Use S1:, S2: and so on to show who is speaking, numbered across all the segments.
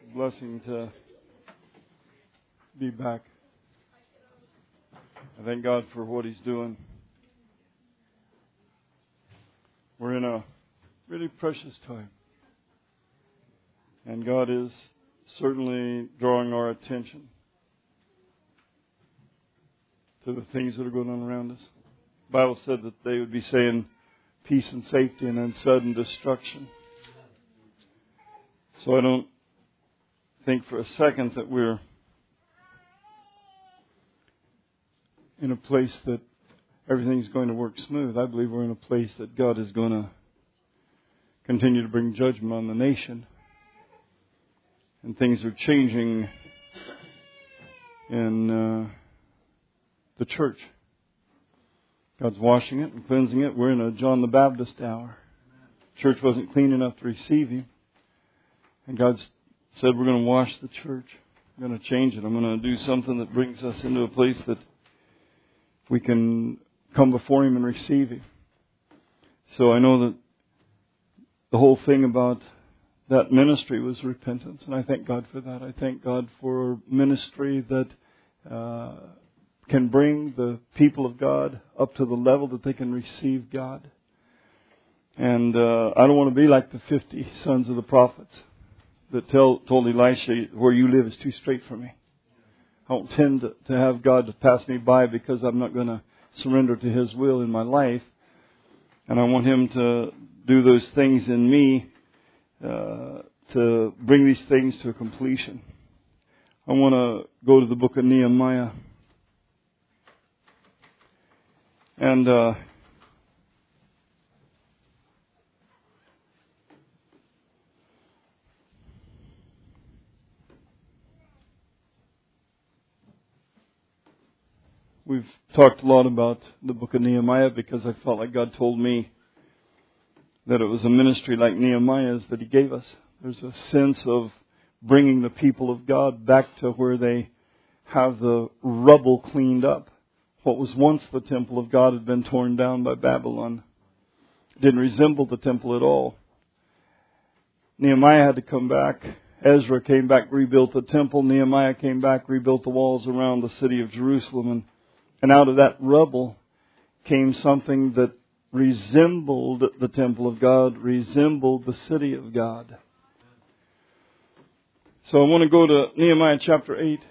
S1: Blessing to be back. I thank God for what He's doing. We're in a really precious time. And God is certainly drawing our attention to the things that are going on around us. The Bible said that they would be saying peace and safety and then sudden destruction. So I don't think for a second that we're in a place that everything's going to work smooth. I believe we're in a place that God is going to continue to bring judgment on the nation. And things are changing in the church. God's washing it and cleansing it. We're in a John the Baptist hour. Church wasn't clean enough to receive Him. And God said, we're going to wash the church. I'm going to change it. I'm going to do something that brings us into a place that we can come before Him and receive Him. So I know that the whole thing about that ministry was repentance. And I thank God for that. I thank God for ministry that can bring the people of God up to the level that they can receive God. And I don't want to be like the 50 sons of the prophets that told Elisha, where you live is too straight for me. I don't tend to have God to pass me by because I'm not going to surrender to His will in my life. And I want Him to do those things in me to bring these things to a completion. I want to go to the book of Nehemiah. And we've talked a lot about the book of Nehemiah because I felt like God told me that it was a ministry like Nehemiah's that He gave us. There's a sense of bringing the people of God back to where they have the rubble cleaned up. What was once the temple of God had been torn down by Babylon. It didn't resemble the temple at all. Nehemiah had to come back. Ezra came back, rebuilt the temple. Nehemiah came back, rebuilt the walls around the city of Jerusalem. And out of that rubble came something that resembled the temple of God, resembled the city of God. So I want to go to Nehemiah chapter 8.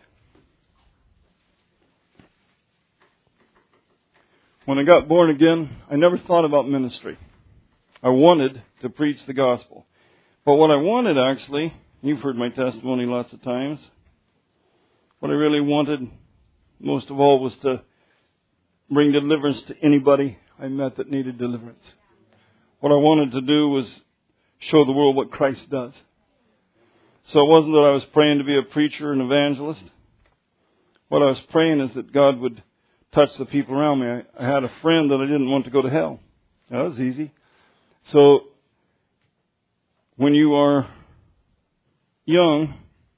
S1: When I got born again, I never thought about ministry. I wanted to preach the gospel. But what I wanted actually, you've heard my testimony lots of times, what I really wanted most of all was to bring deliverance to anybody I met that needed deliverance. What I wanted to do was show the world what Christ does. So it wasn't that I was praying to be a preacher and evangelist. What I was praying is that God would touch the people around me. I had a friend that I didn't want to go to hell. That was easy. So when you are young,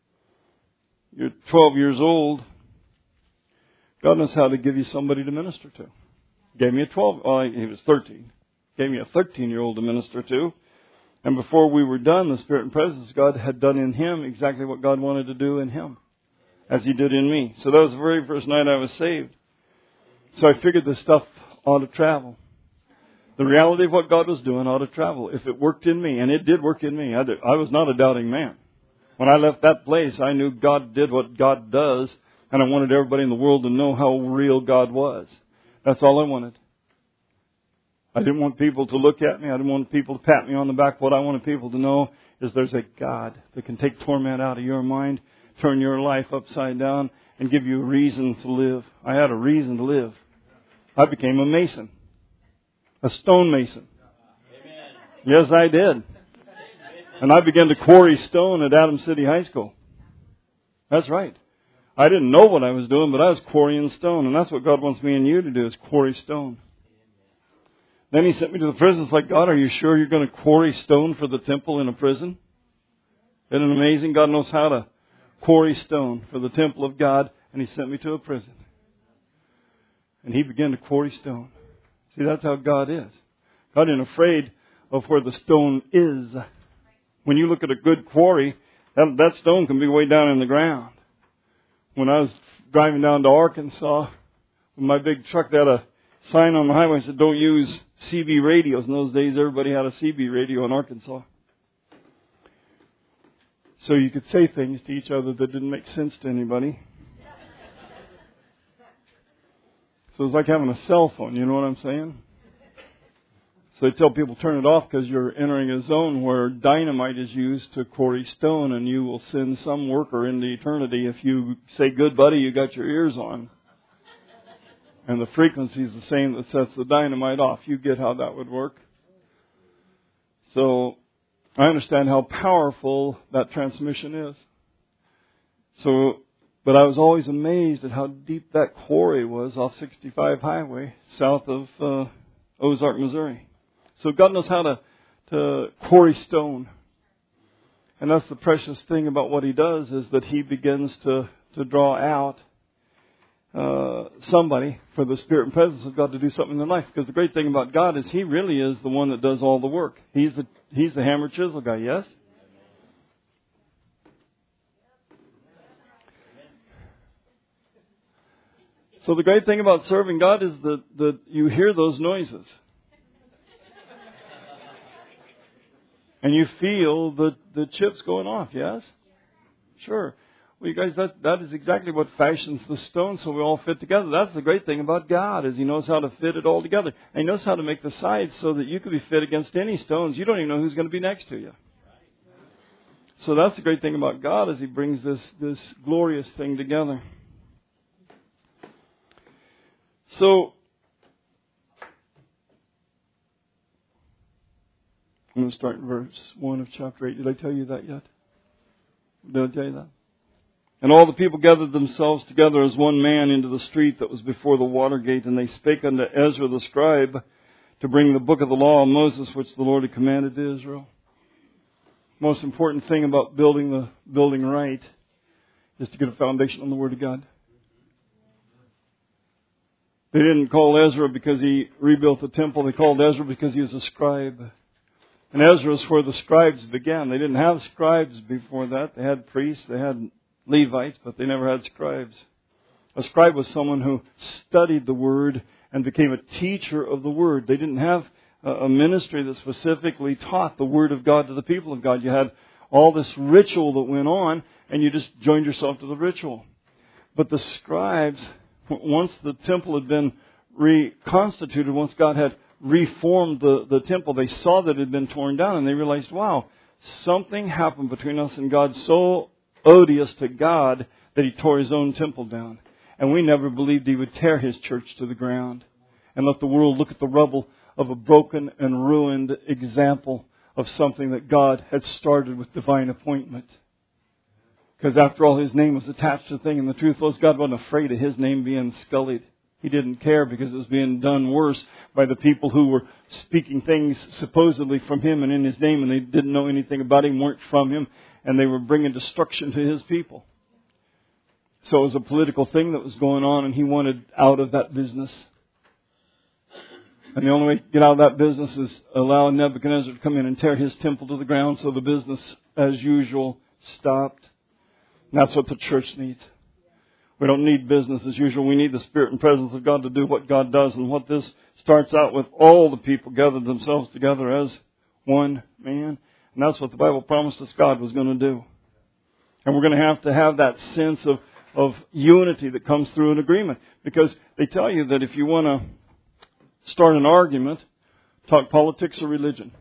S1: you're 12 years old, God knows how to give you somebody to minister to. Gave me he was 13. Gave me a 13-year-old to minister to. And before we were done, the Spirit and presence of God had done in him exactly what God wanted to do in him, as He did in me. So that was the very first night I was saved. So I figured this stuff ought to travel. The reality of what God was doing ought to travel. If it worked in me, and it did work in me, I was not a doubting man. When I left that place, I knew God did what God does, and I wanted everybody in the world to know how real God was. That's all I wanted. I didn't want people to look at me. I didn't want people to pat me on the back. What I wanted people to know is there's a God that can take torment out of your mind, turn your life upside down, and give you a reason to live. I had a reason to live. I became a mason. A stonemason. Yes, I did. And I began to quarry stone at Adams City High School. That's right. I didn't know what I was doing, but I was quarrying stone. And that's what God wants me and you to do, is quarry stone. Then He sent me to the prison. It's like, God, are you sure you're going to quarry stone for the temple in a prison? Isn't it amazing? God knows how to quarry stone for the temple of God. And He sent me to a prison. And He began to quarry stone. See, that's how God is. God isn't afraid of where the stone is. When you look at a good quarry, That stone can be way down in the ground. When I was driving down to Arkansas, with my big truck, they had a sign on the highway that said, don't use CB radios. In those days, everybody had a CB radio in Arkansas. So you could say things to each other that didn't make sense to anybody. So it's like having a cell phone, you know what I'm saying? So they tell people turn it off because you're entering a zone where dynamite is used to quarry stone, and you will send some worker into eternity if you say, good buddy, you got your ears on. And the frequency is the same that sets the dynamite off. You get how that would work. So I understand how powerful that transmission is. But I was always amazed at how deep that quarry was off 65 Highway, south of Ozark, Missouri. So God knows how to quarry stone. And that's the precious thing about what He does, is that He begins to draw out somebody for the Spirit and presence of God to do something in their life. Because the great thing about God is He really is the one that does all the work. He's the hammer chisel guy, yes? So the great thing about serving God is that you hear those noises. And you feel the chips going off, yes? Sure. Well, you guys, that is exactly what fashions the stone so we all fit together. That's the great thing about God, is He knows how to fit it all together. And He knows how to make the sides so that you can be fit against any stones. You don't even know who's going to be next to you. So that's the great thing about God, is He brings this glorious thing together. So I'm going to start in verse 1 of chapter 8. Did I tell you that yet? Did I tell you that? And all the people gathered themselves together as one man into the street that was before the water gate, and they spake unto Ezra the scribe to bring the book of the law of Moses, which the Lord had commanded to Israel. Most important thing about building the building right is to get a foundation on the Word of God. They didn't call Ezra because he rebuilt the temple. They called Ezra because he was a scribe. And Ezra is where the scribes began. They didn't have scribes before that. They had priests, they had Levites, but they never had scribes. A scribe was someone who studied the Word and became a teacher of the Word. They didn't have a ministry that specifically taught the Word of God to the people of God. You had all this ritual that went on, and you just joined yourself to the ritual. But the scribes, once the temple had been reconstituted, once God had reformed the temple, they saw that it had been torn down, and they realized, wow, something happened between us and God so odious to God that He tore His own temple down. And we never believed He would tear His church to the ground and let the world look at the rubble of a broken and ruined example of something that God had started with divine appointment. Because after all, His name was attached to the thing, and the truth was God wasn't afraid of His name being scullied. He didn't care because it was being done worse by the people who were speaking things supposedly from Him and in His name, and they didn't know anything about Him, weren't from Him, and they were bringing destruction to His people. So it was a political thing that was going on, and He wanted out of that business. And the only way to get out of that business is allow Nebuchadnezzar to come in and tear his temple to the ground, so the business, as usual, stopped. And that's what the church needs. We don't need business as usual. We need the Spirit and presence of God to do what God does. And what this starts out with, all the people gathered themselves together as one man. And that's what the Bible promised us God was going to do. And we're going to have that sense of unity that comes through an agreement. Because they tell you that if you want to start an argument, talk politics or religion.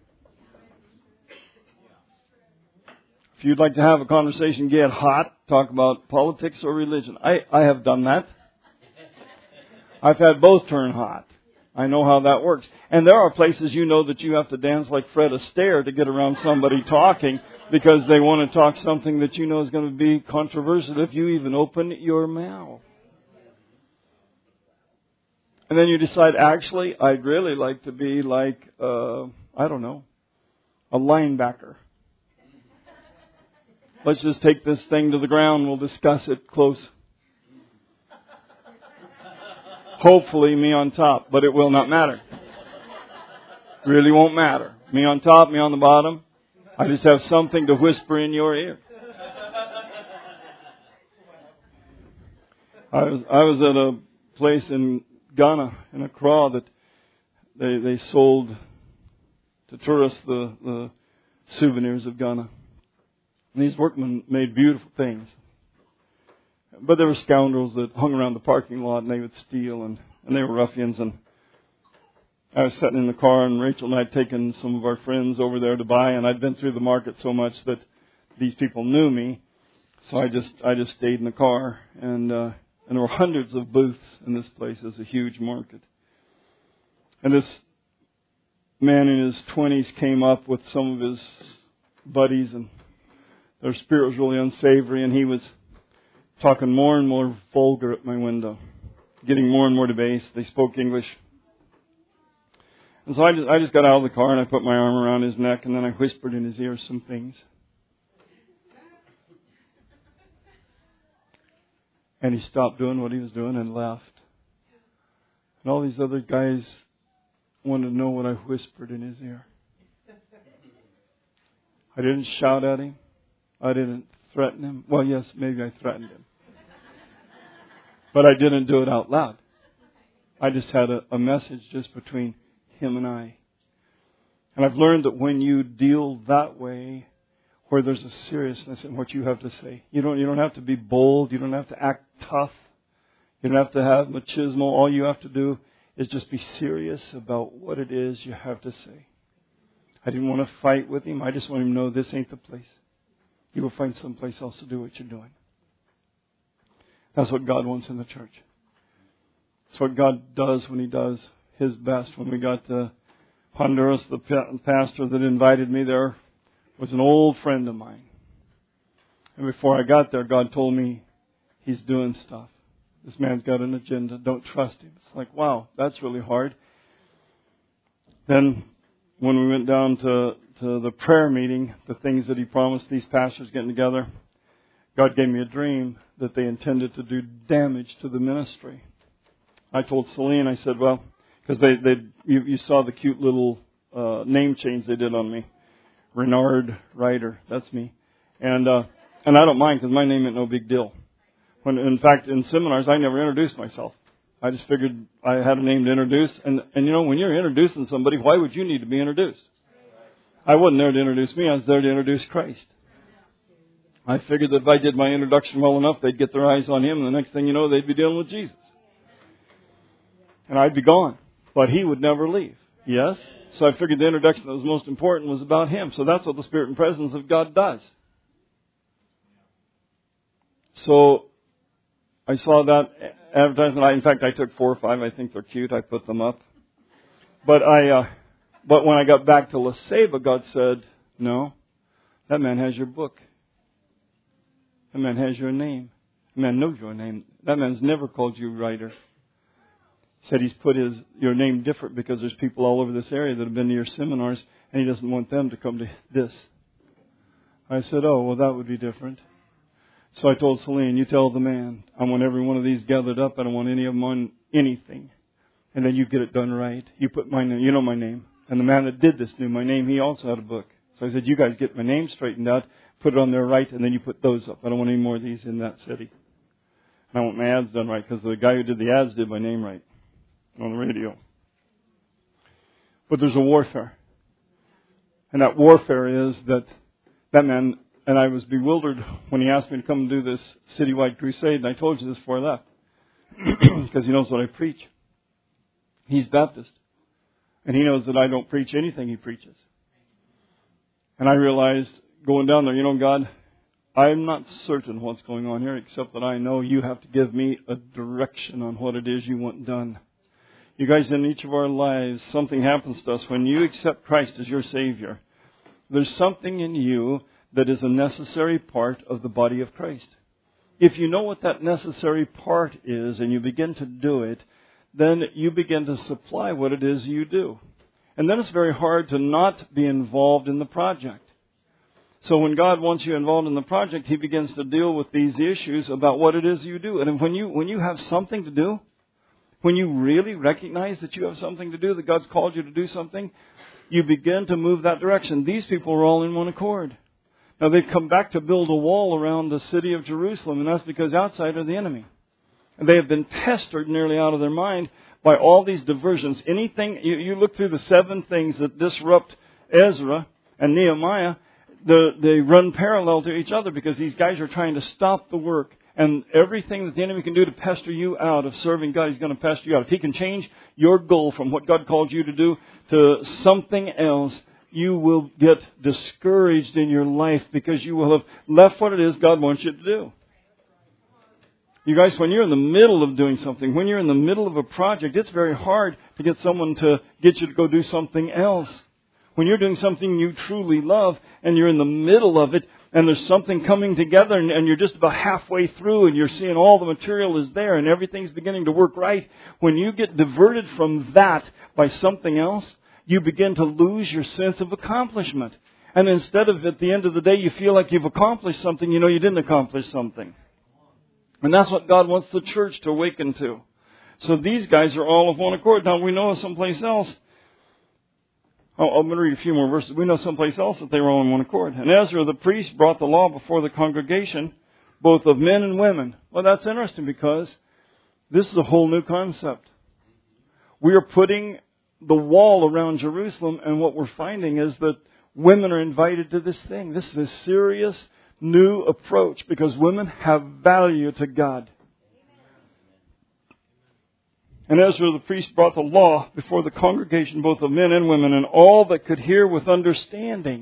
S1: If you'd like to have a conversation get hot, talk about politics or religion. I have done that. I've had both turn hot. I know how that works. And there are places you know that you have to dance like Fred Astaire to get around somebody talking because they want to talk something that you know is going to be controversial if you even open your mouth. And then you decide, actually, I'd really like to be like, a linebacker. Let's just take this thing to the ground. We'll discuss it close. Hopefully me on top, but it will not matter. Really won't matter. Me on top, me on the bottom. I just have something to whisper in your ear. I was at a place in Ghana, in Accra, that they sold to tourists the souvenirs of Ghana. And these workmen made beautiful things. But there were scoundrels that hung around the parking lot and they would steal, and they were ruffians. And I was sitting in the car, and Rachel and I had taken some of our friends over there to buy, and I'd been through the market so much that these people knew me. So I just stayed in the car, and there were hundreds of booths in this place. It's a huge market. And this man in his 20s came up with some of his buddies, and their spirit was really unsavory, and he was talking more and more vulgar at my window, getting more and more debased. They spoke English. And so I just got out of the car, and I put my arm around his neck, and then I whispered in his ear some things. And he stopped doing what he was doing and left. And all these other guys wanted to know what I whispered in his ear. I didn't shout at him. I didn't threaten him. Well, yes, maybe I threatened him. But I didn't do it out loud. I just had a message just between him and I. And I've learned that when you deal that way, where there's a seriousness in what you have to say, you don't have to be bold. You don't have to act tough. You don't have to have machismo. All you have to do is just be serious about what it is you have to say. I didn't want to fight with him. I just want him to know this ain't the place. You will find someplace else to do what you're doing. That's what God wants in the church. That's what God does when He does His best. When we got to Honduras, the pastor that invited me there was an old friend of mine. And before I got there, God told me he's doing stuff. This man's got an agenda. Don't trust him. It's like, wow, that's really hard. Then when we went down to the prayer meeting, the things that he promised these pastors getting together, God gave me a dream that they intended to do damage to the ministry. I told Celine, I said, well, because you saw the cute little name change they did on me. Renard Ryder, that's me. And I don't mind because my name ain't no big deal. When, in fact, in seminars, I never introduced myself. I just figured I had a name to introduce. And you know, when you're introducing somebody, why would you need to be introduced? I wasn't there to introduce me. I was there to introduce Christ. I figured that if I did my introduction well enough, they'd get their eyes on Him. And the next thing you know, they'd be dealing with Jesus. And I'd be gone. But He would never leave. Yes? So I figured the introduction that was most important was about Him. So that's what the Spirit and presence of God does. So I saw that advertisement. In fact, I took 4 or 5. I think they're cute. I put them up. But when I got back to La Ceiba, God said, no, that man has your book. That man has your name. That man knows your name. That man's never called you Ryder. He said he's put your name different because there's people all over this area that have been to your seminars, and he doesn't want them to come to this. I said, oh, well, that would be different. So I told Celine, you tell the man, I want every one of these gathered up. I don't want any of them on anything. And then you get it done right. You put my name, you know my name. And the man that did this knew my name. He also had a book. So I said, you guys get my name straightened out, put it on there right, and then you put those up. I don't want any more of these in that city. And I want my ads done right, because the guy who did the ads did my name right on the radio. But there's a warfare. And that warfare is that man, and I was bewildered when he asked me to come and do this citywide crusade, and I told you this before I left, because he knows what I preach. He's Baptist. And he knows that I don't preach anything he preaches. And I realized going down there, you know, God, I'm not certain what's going on here, except that I know you have to give me a direction on what it is you want done. You guys, in each of our lives, something happens to us when you accept Christ as your Savior. There's something in you that is a necessary part of the body of Christ. If you know what that necessary part is and you begin to do it, then you begin to supply what it is you do. And then it's very hard to not be involved in the project. So when God wants you involved in the project, He begins to deal with these issues about what it is you do. And when you have something to do, when you really recognize that you have something to do, that God's called you to do something, you begin to move that direction. These people are all in one accord. Now they've come back to build a wall around the city of Jerusalem, and that's because outside are the enemy. And they have been pestered nearly out of their mind by all these diversions. Anything, you look through the 7 things that disrupt Ezra and Nehemiah, they run parallel to each other because these guys are trying to stop the work. And everything that the enemy can do to pester you out of serving God, he's going to pester you out. If he can change your goal from what God called you to do to something else, you will get discouraged in your life because you will have left what it is God wants you to do. You guys, when you're in the middle of doing something, when you're in the middle of a project, it's very hard to get someone to get you to go do something else. When you're doing something you truly love and you're in the middle of it and there's something coming together and you're just about halfway through and you're seeing all the material is there and everything's beginning to work right, when you get diverted from that by something else, you begin to lose your sense of accomplishment. And instead of at the end of the day you feel like you've accomplished something, you know you didn't accomplish something. And that's what God wants the church to awaken to. So these guys are all of one accord. Now we know someplace else. I'm going to read a few more verses. We know someplace else that they were all in one accord. And Ezra the priest brought the law before the congregation, both of men and women. Well, that's interesting because this is a whole new concept. We are putting the wall around Jerusalem, and what we're finding is that women are invited to this thing. This is a serious new approach because women have value to God. And Ezra the priest brought the law before the congregation, both of men and women, and all that could hear with understanding.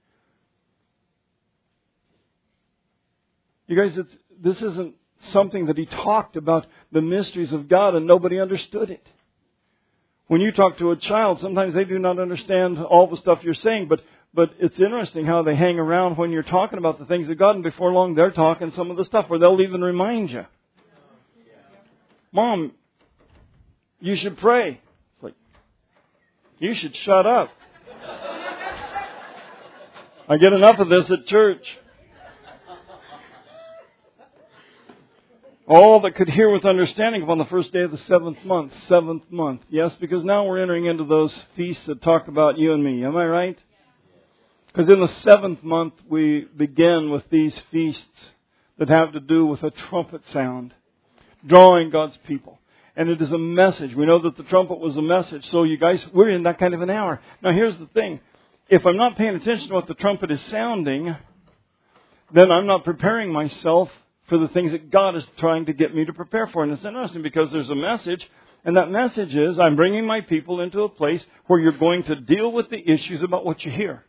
S1: You guys, this isn't something that he talked about the mysteries of God and nobody understood it. When you talk to a child, sometimes they do not understand all the stuff you're saying, but it's interesting how they hang around when you're talking about the things of God, and before long they're talking some of the stuff where they'll even remind you. Mom, you should pray. It's like, you should shut up. I get enough of this at church. All that could hear with understanding upon the first day of the 7th month. 7th month. Yes, because now we're entering into those feasts that talk about you and me. Am I right? Because in the 7th month we begin with these feasts that have to do with a trumpet sound, drawing God's people. And it is a message. We know that the trumpet was a message. So you guys, we're in that kind of an hour. Now here's the thing. If I'm not paying attention to what the trumpet is sounding, then I'm not preparing myself for the things that God is trying to get me to prepare for. And it's interesting because there's a message. And that message is, I'm bringing my people into a place where you're going to deal with the issues about what you hear.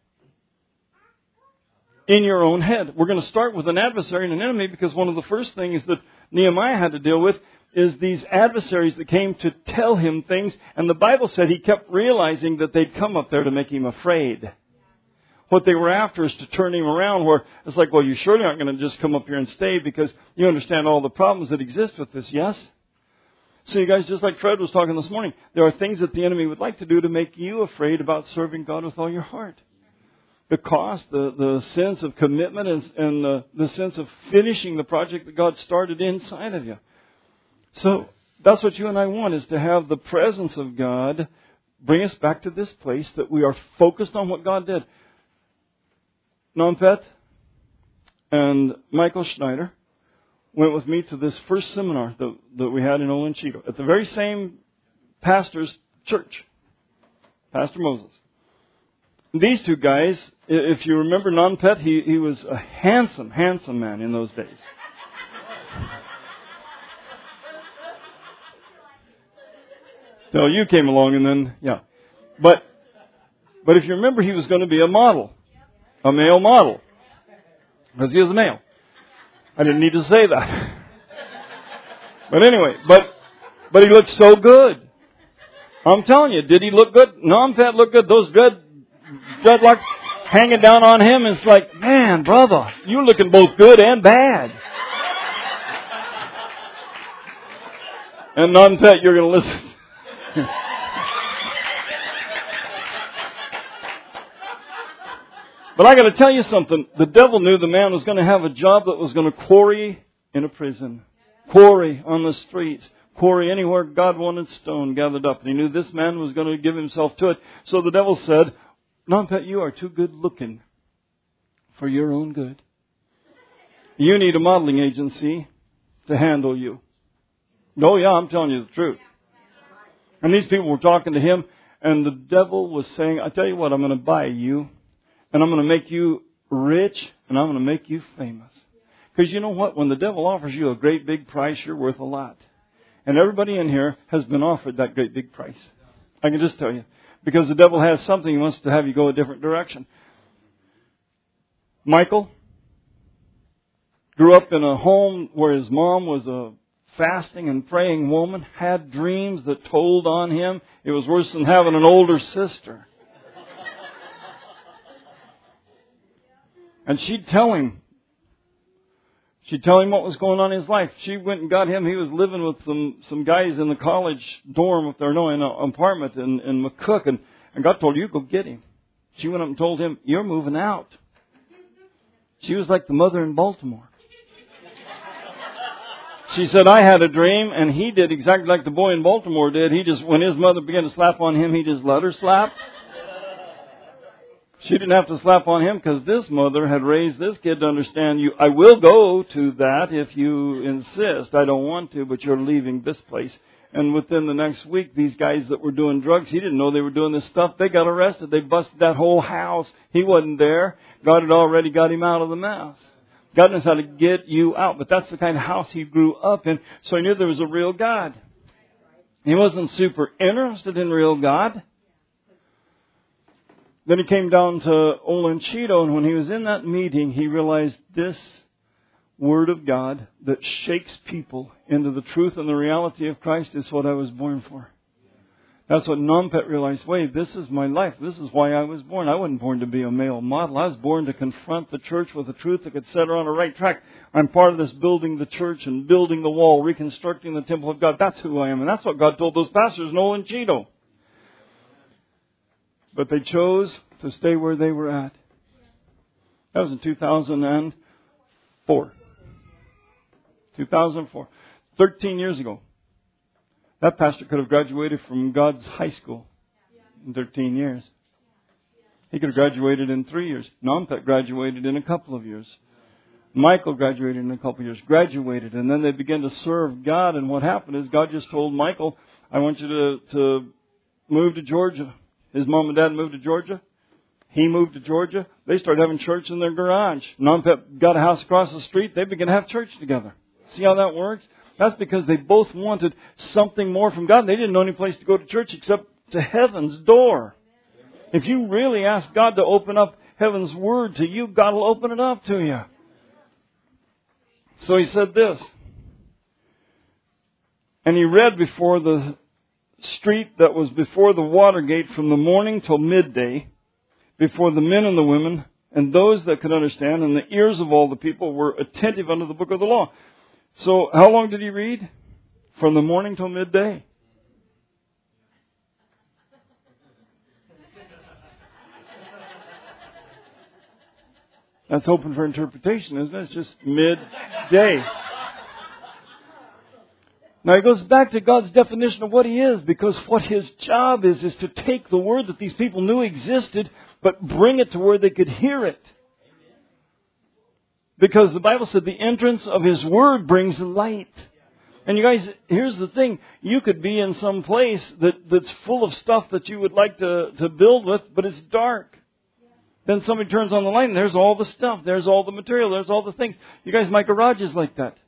S1: In your own head. We're going to start with an adversary and an enemy because one of the first things that Nehemiah had to deal with is these adversaries that came to tell him things. And the Bible said he kept realizing that they'd come up there to make him afraid. What they were after is to turn him around where it's like, well, you surely aren't going to just come up here and stay because you understand all the problems that exist with this, yes? So you guys, just like Fred was talking this morning, there are things that the enemy would like to do to make you afraid about serving God with all your heart. The cost, the sense of commitment, and the sense of finishing the project that God started inside of you. So that's what you and I want, is to have the presence of God bring us back to this place that we are focused on what God did. Nompet and Michael Schneider went with me to this first seminar that we had in Olanchito at the very same pastor's church, Pastor Moses. These two guys, if you remember Nompet, he was a handsome man in those days. So you came along and then, yeah. But if you remember, he was going to be a model. A male model. Because he was a male. I didn't need to say that. But anyway, but he looked so good. I'm telling you, did he look good? Nompet looked good. Those dreadlocks hanging down on him. It's like, man, brother, you're looking both good and bad. And Nompet, you're going to listen. But I got to tell you something. The devil knew the man was going to have a job that was going to quarry in a prison, quarry on the streets, quarry anywhere God wanted stone gathered up. And he knew this man was going to give himself to it. So the devil said, Nompet, you are too good looking for your own good. You need a modeling agency to handle you. Oh yeah, I'm telling you the truth. And these people were talking to him, and the devil was saying, I tell you what, I'm going to buy you, and I'm going to make you rich, and I'm going to make you famous. Because you know what? When the devil offers you a great big price, you're worth a lot. And everybody in here has been offered that great big price. I can just tell you. Because the devil has something, he wants to have you go a different direction. Michael grew up in a home where his mom was a fasting and praying woman, had dreams that told on him. It was worse than having an older sister. And she'd tell him what was going on in his life. She went and got him. He was living with some guys in the college dorm in an apartment in McCook. And God told her, you go get him. She went up and told him, you're moving out. She was like the mother in Baltimore. She said, I had a dream, and he did exactly like the boy in Baltimore did. When his mother began to slap on him, he just let her slap. She didn't have to slap on him because this mother had raised this kid to understand I will go to that if you insist. I don't want to, but you're leaving this place. And within the next week, these guys that were doing drugs, he didn't know they were doing this stuff. They got arrested. They busted that whole house. He wasn't there. God had already got him out of the mess. God knows how to get you out. But that's the kind of house he grew up in. So he knew there was a real God. He wasn't super interested in real God. Then he came down to Olanchito, and when he was in that meeting, he realized this Word of God that shakes people into the truth and the reality of Christ is what I was born for. That's what Nompet realized. Wait, this is my life. This is why I was born. I wasn't born to be a male model. I was born to confront the church with the truth that could set her on the right track. I'm part of this building the church and building the wall, reconstructing the temple of God. That's who I am. And that's what God told those pastors in Olanchito. But they chose to stay where they were at. That was in 2004. 2004. 13 years ago. That pastor could have graduated from God's high school in 13 years. He could have graduated in 3 years. Nompet graduated in a couple of years. Michael graduated in a couple of years. Graduated. And then they began to serve God. And what happened is God just told Michael, I want you to move to Georgia. His mom and dad moved to Georgia. He moved to Georgia. They started having church in their garage. Nompet got a house across the street. They began to have church together. See how that works? That's because they both wanted something more from God. They didn't know any place to go to church except to heaven's door. If you really ask God to open up heaven's word to you, God will open it up to you. So he said this. And he read before the street that was before the Watergate from the morning till midday, before the men and the women, and those that could understand, and the ears of all the people were attentive unto the book of the law. So how long did he read? From the morning till midday. That's open for interpretation, isn't it? It's just midday. Now he goes back to God's definition of what He is, because what His job is to take the Word that these people knew existed, but bring it to where they could hear it. Because the Bible said the entrance of His Word brings light. And you guys, here's the thing. You could be in some place that's full of stuff that you would like to build with, but it's dark. Then somebody turns on the light and there's all the stuff. There's all the material. There's all the things. You guys, my garage is like that.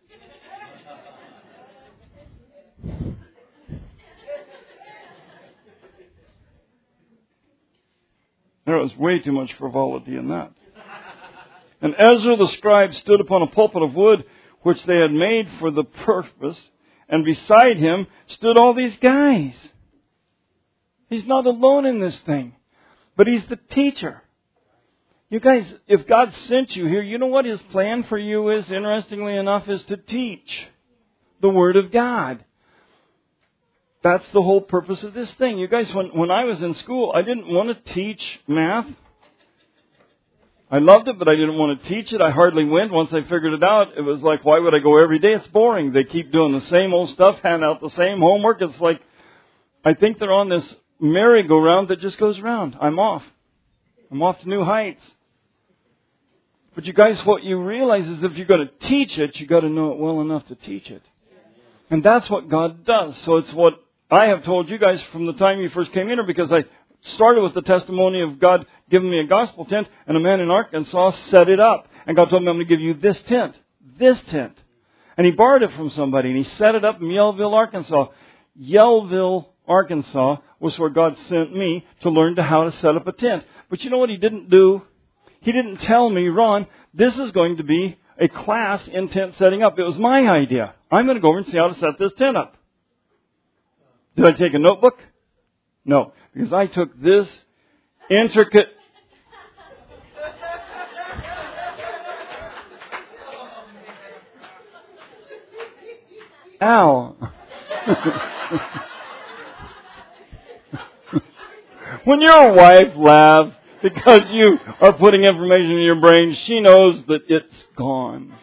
S1: There was way too much frivolity in that. And Ezra the scribe stood upon a pulpit of wood which they had made for the purpose, and beside him stood all these guys. He's not alone in this thing, but he's the teacher. You guys, if God sent you here, you know what His plan for you is, interestingly enough, is to teach the Word of God. That's the whole purpose of this thing. You guys, when I was in school, I didn't want to teach math. I loved it, but I didn't want to teach it. I hardly went. Once I figured it out, it was like, why would I go every day? It's boring. They keep doing the same old stuff, hand out the same homework. It's like, I think they're on this merry-go-round that just goes around. I'm off. I'm off to new heights. But you guys, what you realize is if you're going to teach it, you got to know it well enough to teach it. And that's what God does. So it's what I have told you guys from the time you first came in here, because I started with the testimony of God giving me a gospel tent, and a man in Arkansas set it up. And God told me, I'm going to give you this tent. This tent. And he borrowed it from somebody, and he set it up in Yellville, Arkansas. Yellville, Arkansas was where God sent me to learn how to set up a tent. But you know what he didn't do? He didn't tell me, Ron, this is going to be a class in tent setting up. It was my idea. I'm going to go over and see how to set this tent up. Did I take a notebook? No, because I took this intricate... Ow. When your wife laughs because you are putting information in your brain, she knows that it's gone.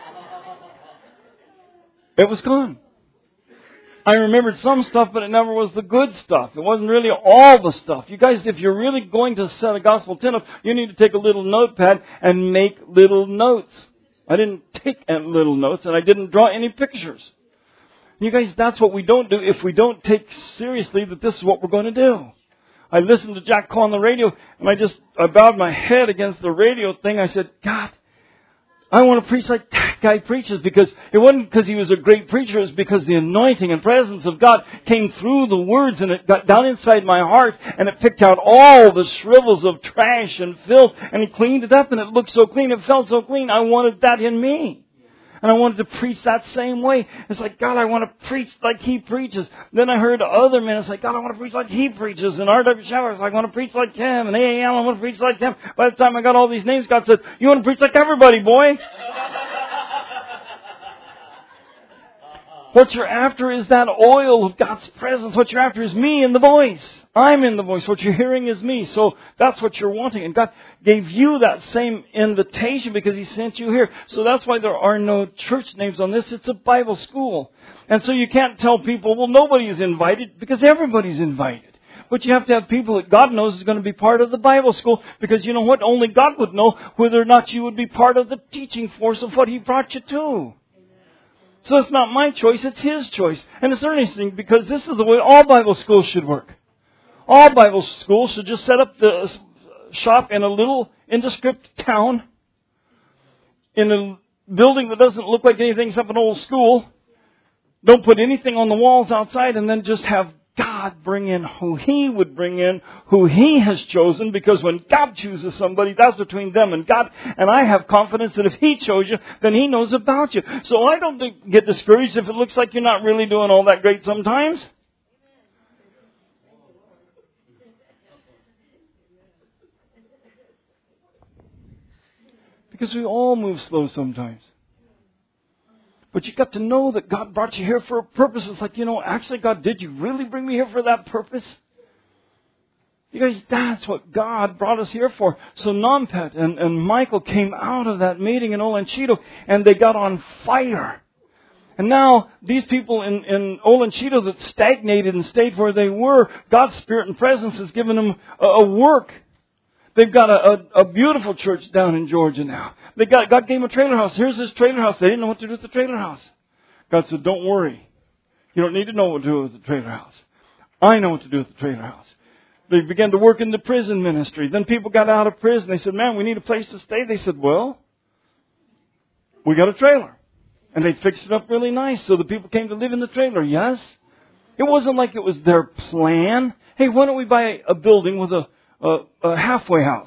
S1: It was gone. I remembered some stuff, but it never was the good stuff. It wasn't really all the stuff. You guys, if you're really going to set a gospel tent up, you need to take a little notepad and make little notes. I didn't take little notes, and I didn't draw any pictures. You guys, that's what we don't do if we don't take seriously that this is what we're going to do. I listened to Jack Cole on the radio, and I bowed my head against the radio thing. I said, God, I want to preach like that guy preaches, because it wasn't because he was a great preacher. It was because the anointing and presence of God came through the words, and it got down inside my heart, and it picked out all the shrivels of trash and filth, and He cleaned it up, and it looked so clean. It felt so clean. I wanted that in me. And I wanted to preach that same way. It's like, God, I want to preach like He preaches. Then I heard other men. It's like, God, I want to preach like He preaches. And R.W. Showers, I want to preach like him. And A.A. Allen, I want to preach like him. By the time I got all these names, God said, you want to preach like everybody, boy. What you're after is that oil of God's presence. What you're after is me in the voice. I'm in the voice. What you're hearing is me. So that's what you're wanting. And God gave you that same invitation because He sent you here. So that's why there are no church names on this. It's a Bible school. And so you can't tell people, well, nobody's invited, because everybody's invited. But you have to have people that God knows is going to be part of the Bible school, because you know what? Only God would know whether or not you would be part of the teaching force of what He brought you to. So it's not my choice, it's His choice. And it's interesting because this is the way all Bible schools should work. All Bible schools should just set up the shop in a little indescript town, in a building that doesn't look like anything except an old school. Don't put anything on the walls outside, and then just have God bring in who He would bring in, who He has chosen, because when God chooses somebody, that's between them and God. And I have confidence that if He chose you, then He knows about you. So I don't get discouraged if it looks like you're not really doing all that great sometimes. Because we all move slow sometimes. But you got to know that God brought you here for a purpose. It's like, actually, God, did you really bring me here for that purpose? You guys, that's what God brought us here for. So Nompet and Michael came out of that meeting in Olanchito, and they got on fire. And now, these people in Olanchito that stagnated and stayed where they were, God's Spirit and presence has given them a work. They've got a beautiful church down in Georgia now. God gave them a trailer house. Here's this trailer house. They didn't know what to do with the trailer house. God said, don't worry. You don't need to know what to do with the trailer house. I know what to do with the trailer house. They began to work in the prison ministry. Then people got out of prison. They said, man, we need a place to stay. They said, well, we got a trailer. And they fixed it up really nice so the people came to live in the trailer. Yes? It wasn't like it was their plan. Hey, why don't we buy a building with a halfway house?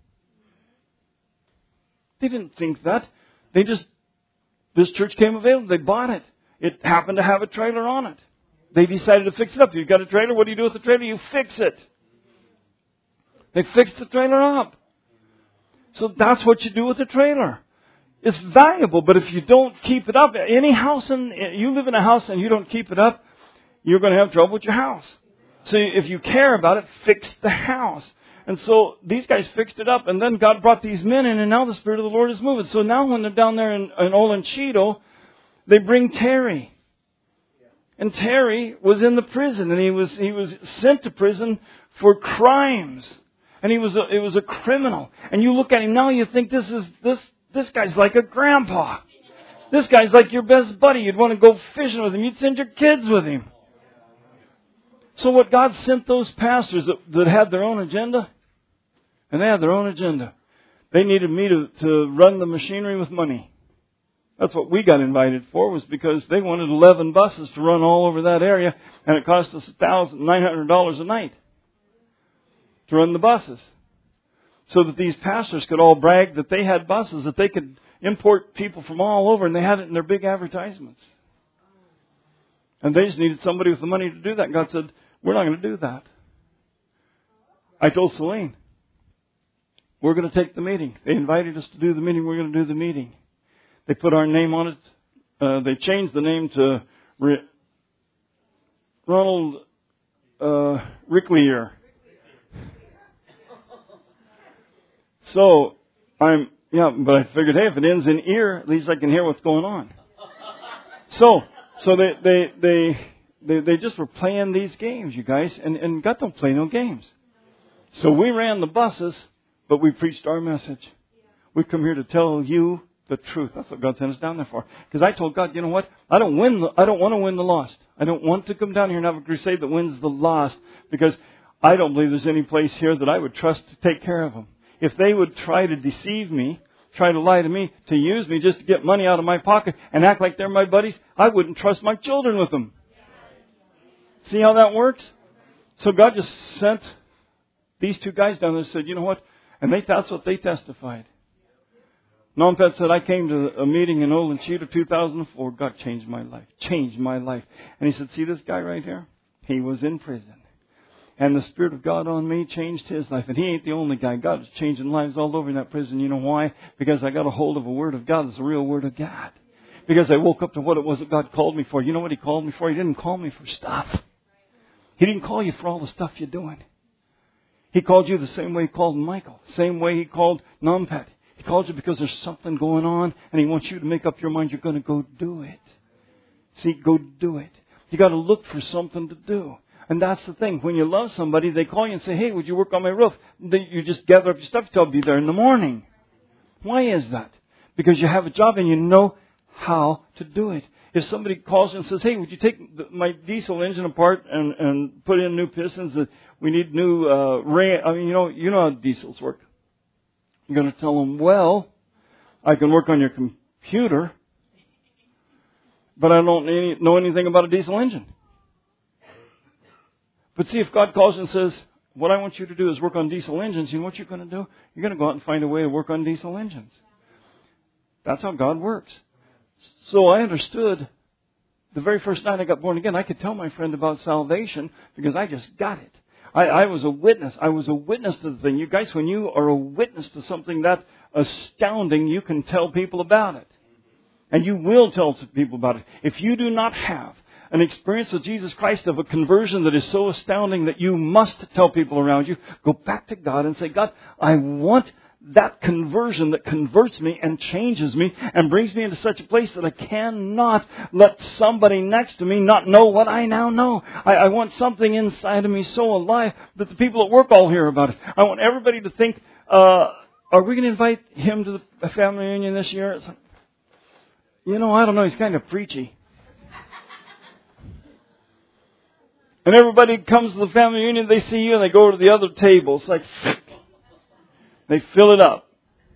S1: They didn't think that. This church came available. They bought it. It happened to have a trailer on it. They decided to fix it up. You've got a trailer. What do you do with the trailer? You fix it. They fixed the trailer up. So that's what you do with a trailer. It's valuable, but if you don't keep it up, you live in a house and you don't keep it up, you're going to have trouble with your house. So if you care about it, fix the house. And so these guys fixed it up, and then God brought these men in, and now the Spirit of the Lord is moving. So now when they're down there in Olanchito, they bring Terry. And Terry was in the prison, and he was sent to prison for crimes. And it was a criminal. And you look at him now, you think this guy's like a grandpa. This guy's like your best buddy. You'd want to go fishing with him. You'd send your kids with him. So what God sent those pastors that had their own agenda, and they had their own agenda. They needed me to run the machinery with money. That's what we got invited for, was because they wanted 11 buses to run all over that area, and it cost us $1,900 a night to run the buses. So that these pastors could all brag that they had buses, that they could import people from all over, and they had it in their big advertisements. And they just needed somebody with the money to do that. And God said, we're not going to do that. I told Celine, we're going to take the meeting. They invited us to do the meeting. We're going to do the meeting. They put our name on it. They changed the name to Ronald Ricklier. So but I figured, hey, if it ends in ear, at least I can hear what's going on. So they just were playing these games, you guys, and God don't play no games. So we ran the buses, but we preached our message. We come here to tell you the truth. That's what God sent us down there for. Because I told God, you know what? I don't want to win the lost. I don't want to come down here and have a crusade that wins the lost, because I don't believe there's any place here that I would trust to take care of them. If they would try to deceive me, try to lie to me, to use me just to get money out of my pocket and act like they're my buddies, I wouldn't trust my children with them. See how that works? So God just sent these two guys down there and said, you know what? And that's what they testified. Nompet said, I came to a meeting in Olenchita 2004. God changed my life. Changed my life. And he said, see this guy right here? He was in prison. And the Spirit of God on me changed his life. And he ain't the only guy. God is changing lives all over in that prison. You know why? Because I got a hold of a Word of God. It's a real Word of God. Because I woke up to what it was that God called me for. You know what He called me for? He didn't call me for stuff. He didn't call you for all the stuff you're doing. He called you the same way He called Michael. Same way He called Nompet. He called you because there's something going on, and He wants you to make up your mind you're going to go do it. See, go do it. You got to look for something to do. And that's the thing. When you love somebody, they call you and say, hey, would you work on my roof? You just gather up your stuff. I'll be there in the morning. Why is that? Because you have a job and you know how to do it. If somebody calls you and says, hey, would you take my diesel engine apart and put in new pistons? We need new you know how diesels work. You're going to tell them, well, I can work on your computer, but I don't know anything about a diesel engine. But see, if God calls and says, what I want you to do is work on diesel engines, you know what you're going to do? You're going to go out and find a way to work on diesel engines. That's how God works. So I understood the very first night I got born again, I could tell my friend about salvation because I just got it. I was a witness. I was a witness to the thing. You guys, when you are a witness to something that astounding, you can tell people about it. And you will tell people about it. If you do not have an experience with Jesus Christ of a conversion that is so astounding that you must tell people around you, go back to God and say, God, I want that conversion that converts me and changes me and brings me into such a place that I cannot let somebody next to me not know what I now know. I want something inside of me so alive that the people at work all hear about it. I want everybody to think, are we going to invite him to the family reunion this year? It's like, I don't know, he's kind of preachy. And everybody comes to the family reunion, they see you and they go to the other table. It's like, they fill it up.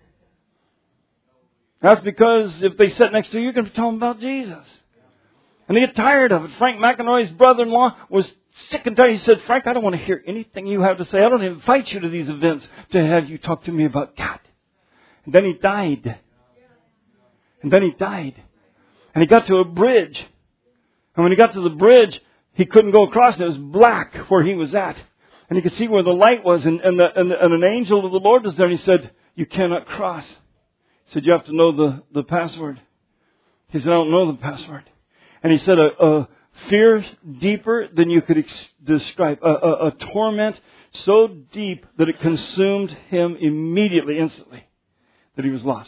S1: That's because if they sit next to you, you're going to tell them about Jesus. And they get tired of it. Frank McElroy's brother-in-law was sick and tired. He said, Frank, I don't want to hear anything you have to say. I don't invite you to these events to have you talk to me about God. And then he died. And he got to a bridge. And when he got to the bridge, he couldn't go across. And it was black where he was at. And he could see where the light was. And an angel of the Lord was there. And he said, you cannot cross. He said, you have to know the password. He said, I don't know the password. And he said, a fear deeper than you could describe. A torment so deep that it consumed him immediately, instantly, that he was lost.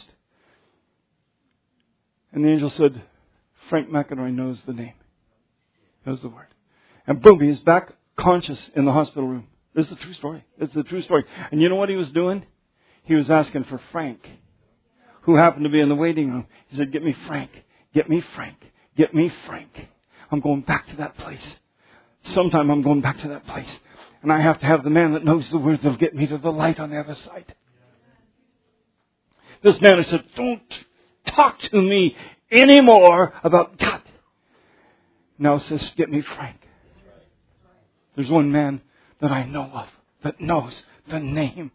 S1: And the angel said, Frank McElroy knows the name. Knows the word. And boom, he is back conscious in the hospital room. This is the true story. It's the true story. And you know what he was doing? He was asking for Frank, who happened to be in the waiting room. He said, get me Frank. Get me Frank. Get me Frank. I'm going back to that place. Sometime I'm going back to that place. And I have to have the man that knows the word that'll get me to the light on the other side. This man has said, don't talk to me anymore about God. Now says, get me Frank. There's one man that I know of that knows the name.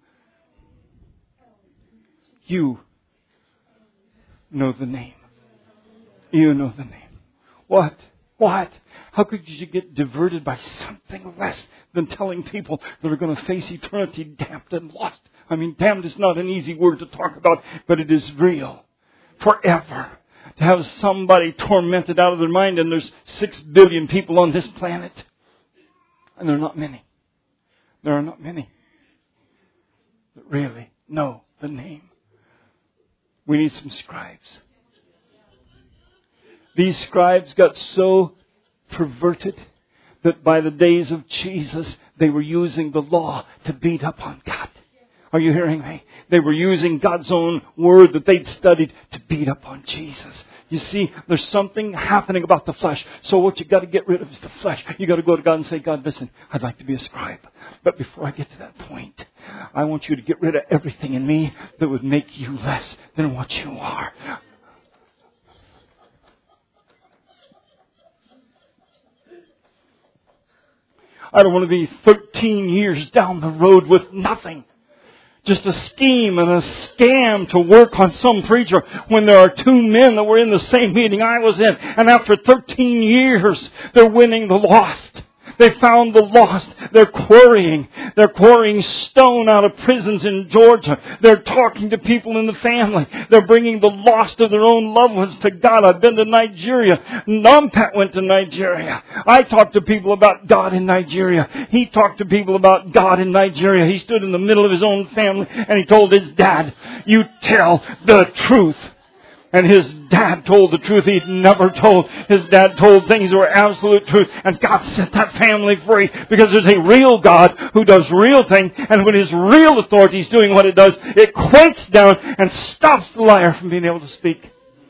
S1: You know the name. You know the name. What? How could you get diverted by something less than telling people that are going to face eternity damned and lost? I mean, damned is not an easy word to talk about, but it is real. Forever. To have somebody tormented out of their mind, and there's 6 billion people on this planet. And there are not many. There are not many that really know the name. We need some scribes. These scribes got so perverted that by the days of Jesus, they were using the law to beat up on God. Are you hearing me? They were using God's own word that they'd studied to beat up on Jesus. You see, there's something happening about the flesh. So what you got to get rid of is the flesh. You got to go to God and say, God, listen, I'd like to be a scribe. But before I get to that point, I want you to get rid of everything in me that would make you less than what you are. I don't want to be 13 years down the road with nothing. Just a scheme and a scam to work on some preacher when there are 2 men that were in the same meeting I was in. And after 13 years, they're winning the lost. They found the lost. They're quarrying. They're quarrying stone out of prisons in Georgia. They're talking to people in the family. They're bringing the lost of their own loved ones to God. I've been to Nigeria. Nompat went to Nigeria. I talked to people about God in Nigeria. He talked to people about God in Nigeria. He stood in the middle of his own family and he told his dad, you tell the truth. And his dad told the truth he'd never told. His dad told things that were absolute truth. And God set that family free. Because there's a real God who does real things. And when his real authority is doing what it does, it quakes down and stops the liar from being able to speak.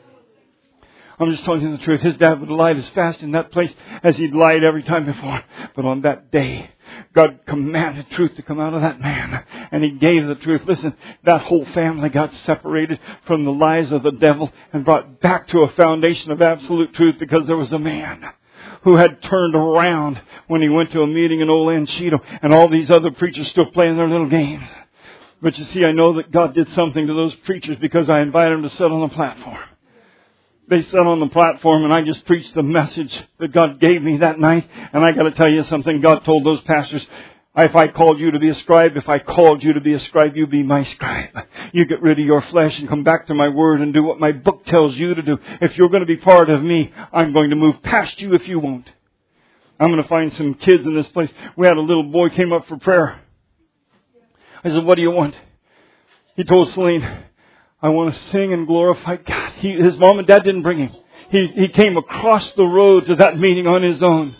S1: I'm just telling you the truth. His dad would have lied as fast in that place as he'd lied every time before. But on that day, God commanded truth to come out of that man. And He gave the truth. Listen, that whole family got separated from the lies of the devil and brought back to a foundation of absolute truth because there was a man who had turned around when he went to a meeting in Old Cheeto and all these other preachers still playing their little games. But you see, I know that God did something to those preachers because I invited them to sit on the platform. They sat on the platform and I just preached the message that God gave me that night. And I got to tell you something. God told those pastors, if I called you to be a scribe, you be my scribe. You get rid of your flesh and come back to my word and do what my book tells you to do. If you're going to be part of me, I'm going to move past you if you won't. I'm going to find some kids in this place. We had a little boy came up for prayer. I said, what do you want? He told Celine, I want to sing and glorify God. His mom and dad didn't bring him. He came across the road to that meeting on his own.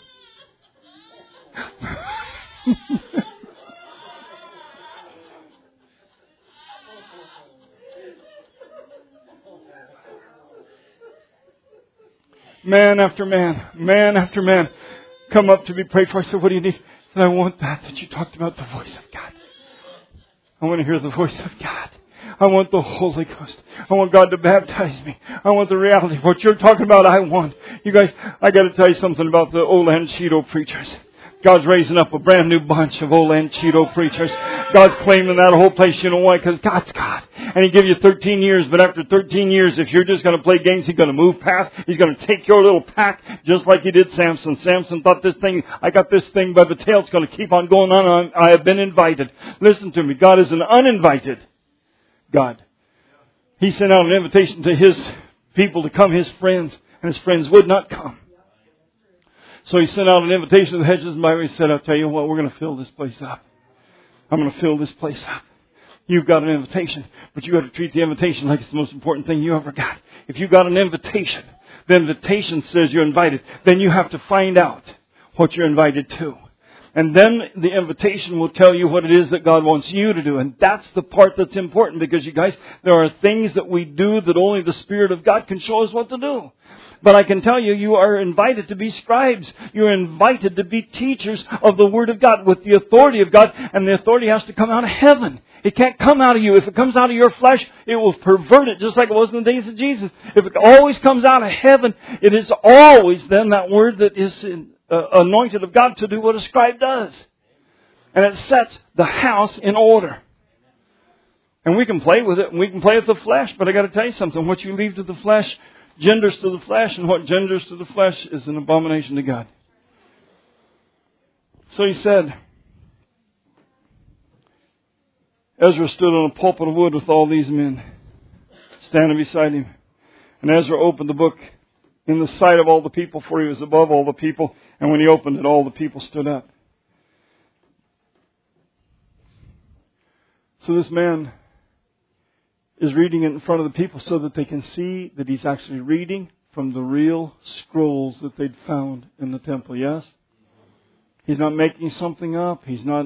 S1: Man after man, come up to be prayed for. I said, what do you need? I said, I want that you talked about, the voice of God. I want to hear the voice of God. I want the Holy Ghost. I want God to baptize me. I want the reality of what you're talking about. I want. You guys, I got to tell you something about the Old Cheeto preachers. God's raising up a brand new bunch of Old Cheeto preachers. God's claiming that whole place. You know why? Because God's God. And He give you 13 years. But after 13 years, if you're just going to play games, He's going to move past. He's going to take your little pack just like He did Samson. Samson thought I got this thing by the tail. It's going to keep on going on. I have been invited. Listen to me. God is an uninvited God. He sent out an invitation to His people to come, His friends, and His friends would not come. So He sent out an invitation to the hedges and byways. He said, I'll tell you what, we're going to fill this place up. I'm going to fill this place up. You've got an invitation, but you got to treat the invitation like it's the most important thing you ever got. If you got an invitation, the invitation says you're invited. Then you have to find out what you're invited to. And then the invitation will tell you what it is that God wants you to do. And that's the part that's important, because you guys, there are things that we do that only the Spirit of God can show us what to do. But I can tell you, you are invited to be scribes. You are invited to be teachers of the Word of God with the authority of God. And the authority has to come out of heaven. It can't come out of you. If it comes out of your flesh, it will pervert it, just like it was in the days of Jesus. If it always comes out of heaven, it is always then that Word that is anointed of God to do what a scribe does. And it sets the house in order. And we can play with it, and we can play with the flesh, but I got to tell you something. What you leave to the flesh genders to the flesh, and what genders to the flesh is an abomination to God. So he said, Ezra stood on a pulpit of wood with all these men standing beside him. And Ezra opened the book in the sight of all the people, for he was above all the people. And when he opened it, all the people stood up. So this man is reading it in front of the people so that they can see that he's actually reading from the real scrolls that they'd found in the temple. Yes? He's not making something up. He's not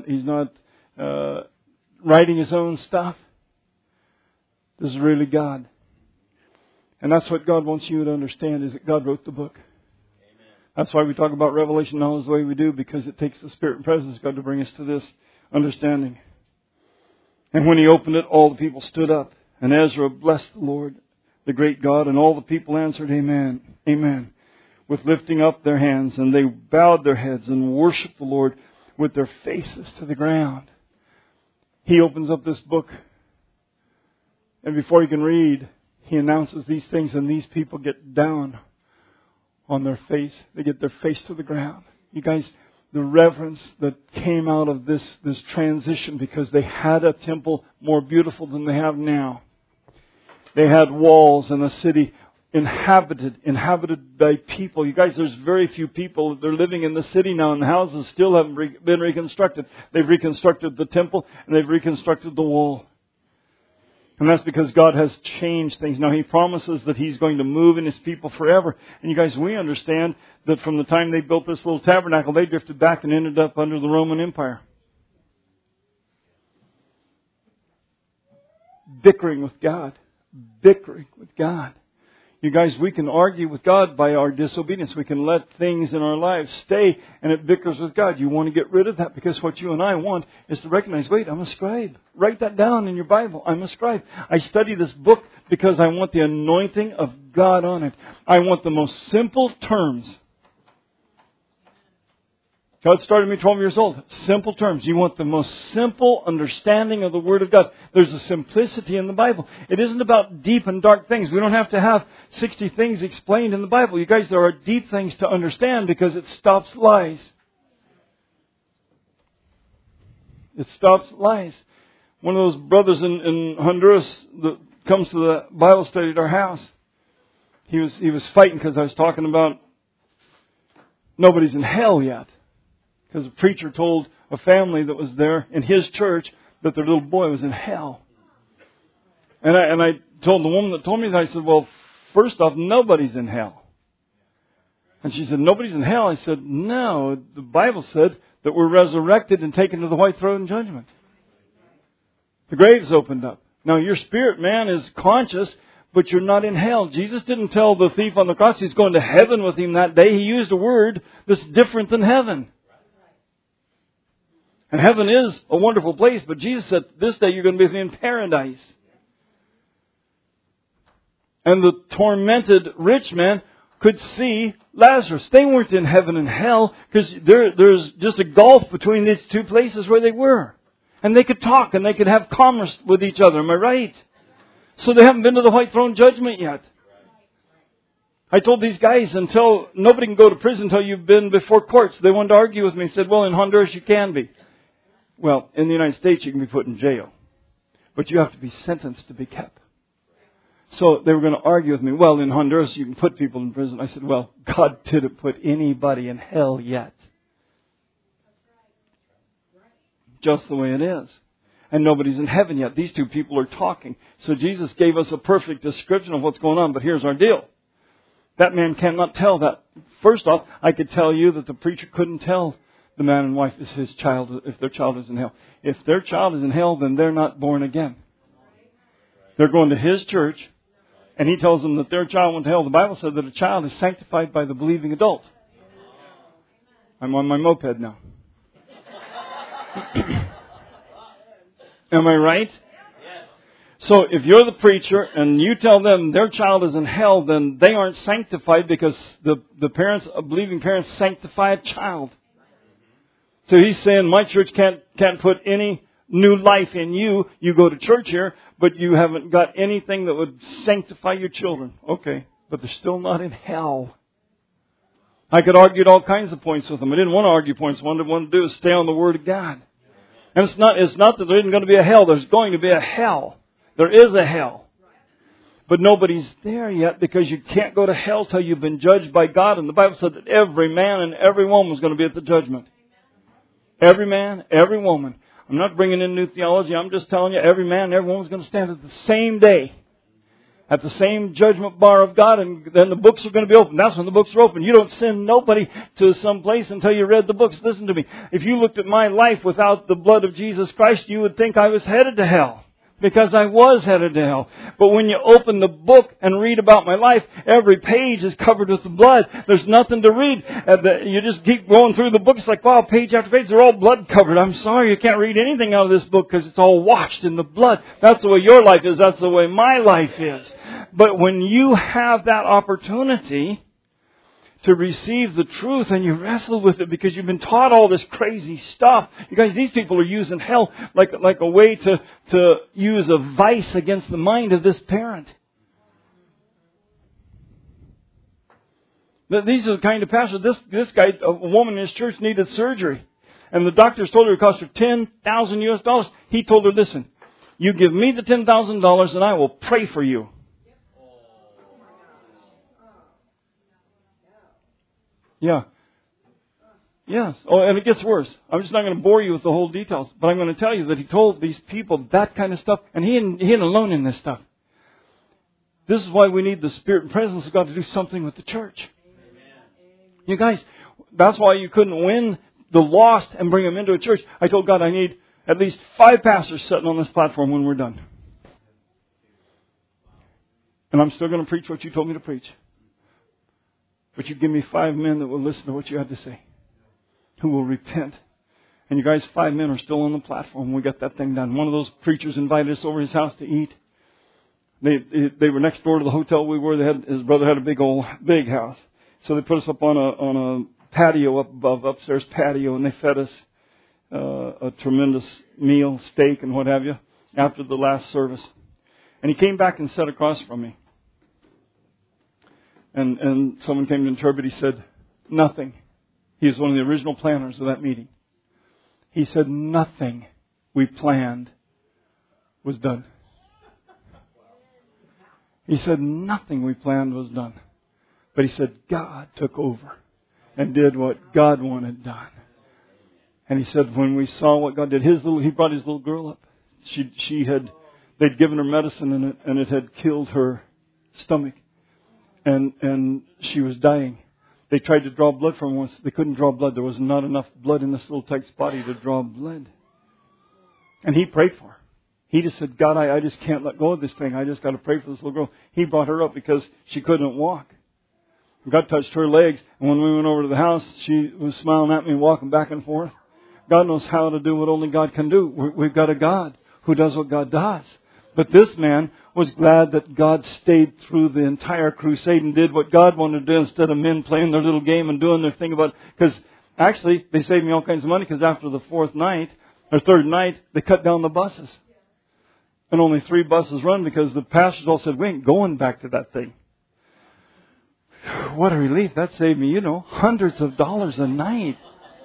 S1: writing his own stuff. This is really God. And that's what God wants you to understand, is that God wrote the book. Amen. That's why we talk about Revelation knowledge the way we do, because it takes the Spirit and presence of God to bring us to this understanding. And when he opened it, all the people stood up. And Ezra blessed the Lord, the great God, and all the people answered, Amen, Amen, with lifting up their hands. And they bowed their heads and worshiped the Lord with their faces to the ground. He opens up this book, and before he can read, he announces these things, and these people get down on their face. They get their face to the ground. You guys, the reverence that came out of this transition, because they had a temple more beautiful than they have now. They had walls and a city inhabited by people. You guys, there's very few people. They're living in the city now, and the houses still haven't been reconstructed. They've reconstructed the temple, and they've reconstructed the wall. And that's because God has changed things. Now, He promises that He's going to move in His people forever. And you guys, we understand that from the time they built this little tabernacle, they drifted back and ended up under the Roman Empire. Bickering with God. Bickering with God. You guys, we can argue with God by our disobedience. We can let things in our lives stay, and it bickers with God. You want to get rid of that, because what you and I want is to recognize, wait, I'm a scribe. Write that down in your Bible. I'm a scribe. I study this book because I want the anointing of God on it. I want the most simple terms. God started me 12 years old. Simple terms. You want the most simple understanding of the Word of God. There's a simplicity in the Bible. It isn't about deep and dark things. We don't have to have 60 things explained in the Bible. You guys, there are deep things to understand, because it stops lies. It stops lies. One of those brothers in Honduras that comes to the Bible study at our house, he was fighting because I was talking about nobody's in hell yet. Because a preacher told a family that was there in his church that their little boy was in hell. And I told the woman that told me that, I said, well, first off, nobody's in hell. And she said, nobody's in hell? I said, no, the Bible said that we're resurrected and taken to the white throne judgment. The grave's opened up. Now, your spirit man is conscious, but you're not in hell. Jesus didn't tell the thief on the cross he's going to heaven with him that day. He used a word that's different than heaven. And heaven is a wonderful place, but Jesus said, this day you're going to be in paradise. And the tormented rich man could see Lazarus. They weren't in heaven and hell, because there's just a gulf between these two places where they were. And they could talk and they could have commerce with each other. Am I right? So they haven't been to the white throne judgment yet. I told these guys, until nobody can go to prison until you've been before courts. They wanted to argue with me and said, well, in Honduras you can be. Well, in the United States you can be put in jail. But you have to be sentenced to be kept. So they were going to argue with me, well, in Honduras you can put people in prison. I said, well, God didn't put anybody in hell yet. Just the way it is. And nobody's in heaven yet. These two people are talking. So Jesus gave us a perfect description of what's going on. But here's our deal. That man cannot tell that. First off, I could tell you that the preacher couldn't tell the man and wife is his child if their child is in hell. If their child is in hell, then they're not born again. They're going to his church, and he tells them that their child went to hell. The Bible said that a child is sanctified by the believing adult. I'm on my moped now. Am I right? So if you're the preacher and you tell them their child is in hell, then they aren't sanctified because the parents, believing parents, sanctify a child. So he's saying my church can't put any new life in you. You go to church here, but you haven't got anything that would sanctify your children. Okay, but they're still not in hell. I could argue all kinds of points with them. I didn't want to argue points. What I wanted to do is stay on the Word of God. And it's not that there isn't going to be a hell. There's going to be a hell. There is a hell. But nobody's there yet because you can't go to hell till you've been judged by God. And the Bible said that every man and every woman was going to be at the judgment. Every man, every woman. I'm not bringing in new theology. I'm just telling you every man and every woman is going to stand at the same day. At the same judgment bar of God, and then the books are going to be open. That's when the books are open. You don't send nobody to some place until you read the books. Listen to me. If you looked at my life without the blood of Jesus Christ, you would think I was headed to hell. Because I was headed to hell. But when you open the book and read about my life, every page is covered with the blood. There's nothing to read. You just keep going through the book. It's like, wow, page after page, they're all blood covered. I'm sorry, you can't read anything out of this book because it's all washed in the blood. That's the way your life is. That's the way my life is. But when you have that opportunity to receive the truth and you wrestle with it because you've been taught all this crazy stuff. You guys, these people are using hell like a way to use a vice against the mind of this parent. These are the kind of pastors. This guy, a woman in his church needed surgery. And the doctors told her it cost her $10,000 US. He told her, listen, you give me the $10,000 and I will pray for you. Yeah. Yes. Oh, and it gets worse. I'm just not going to bore you with the whole details, but I'm going to tell you that he told these people that kind of stuff, and he ain't alone in this stuff. This is why we need the Spirit and presence of God to do something with the church. Amen. You guys, that's why you couldn't win the lost and bring them into a church. I told God I need at least 5 pastors sitting on this platform when we're done. And I'm still going to preach what you told me to preach. But you give me 5 men that will listen to what you had to say, who will repent. And you guys, 5 men are still on the platform. We got that thing done. One of those preachers invited us over his house to eat. They were next door to the hotel we were. His brother had a big house. So they put us up on a patio up above, upstairs patio, and they fed us a tremendous meal, steak and what have you, after the last service. And he came back and sat across from me. And someone came to interpret. He said, nothing. He was one of the original planners of that meeting. He said, nothing we planned was done. He said, nothing we planned was done. But he said, God took over and did what God wanted done. And he said, when we saw what God did, he brought his little girl up. They'd given her medicine and it had killed her stomach. And she was dying. They tried to draw blood from her once. They couldn't draw blood. There was not enough blood in this little tyke's body to draw blood. And he prayed for her. He just said, God, I just can't let go of this thing. I just got to pray for this little girl. He brought her up because she couldn't walk. God touched her legs. And when we went over to the house, she was smiling at me and walking back and forth. God knows how to do what only God can do. We've got a God who does what God does. But this man was glad that God stayed through the entire crusade and did what God wanted to do instead of men playing their little game and doing their thing about it. Because actually, they saved me all kinds of money because after the 4th night, or 3rd night, they cut down the buses. And only 3 buses run because the pastors all said, we ain't going back to that thing. What a relief. That saved me, hundreds of dollars a night.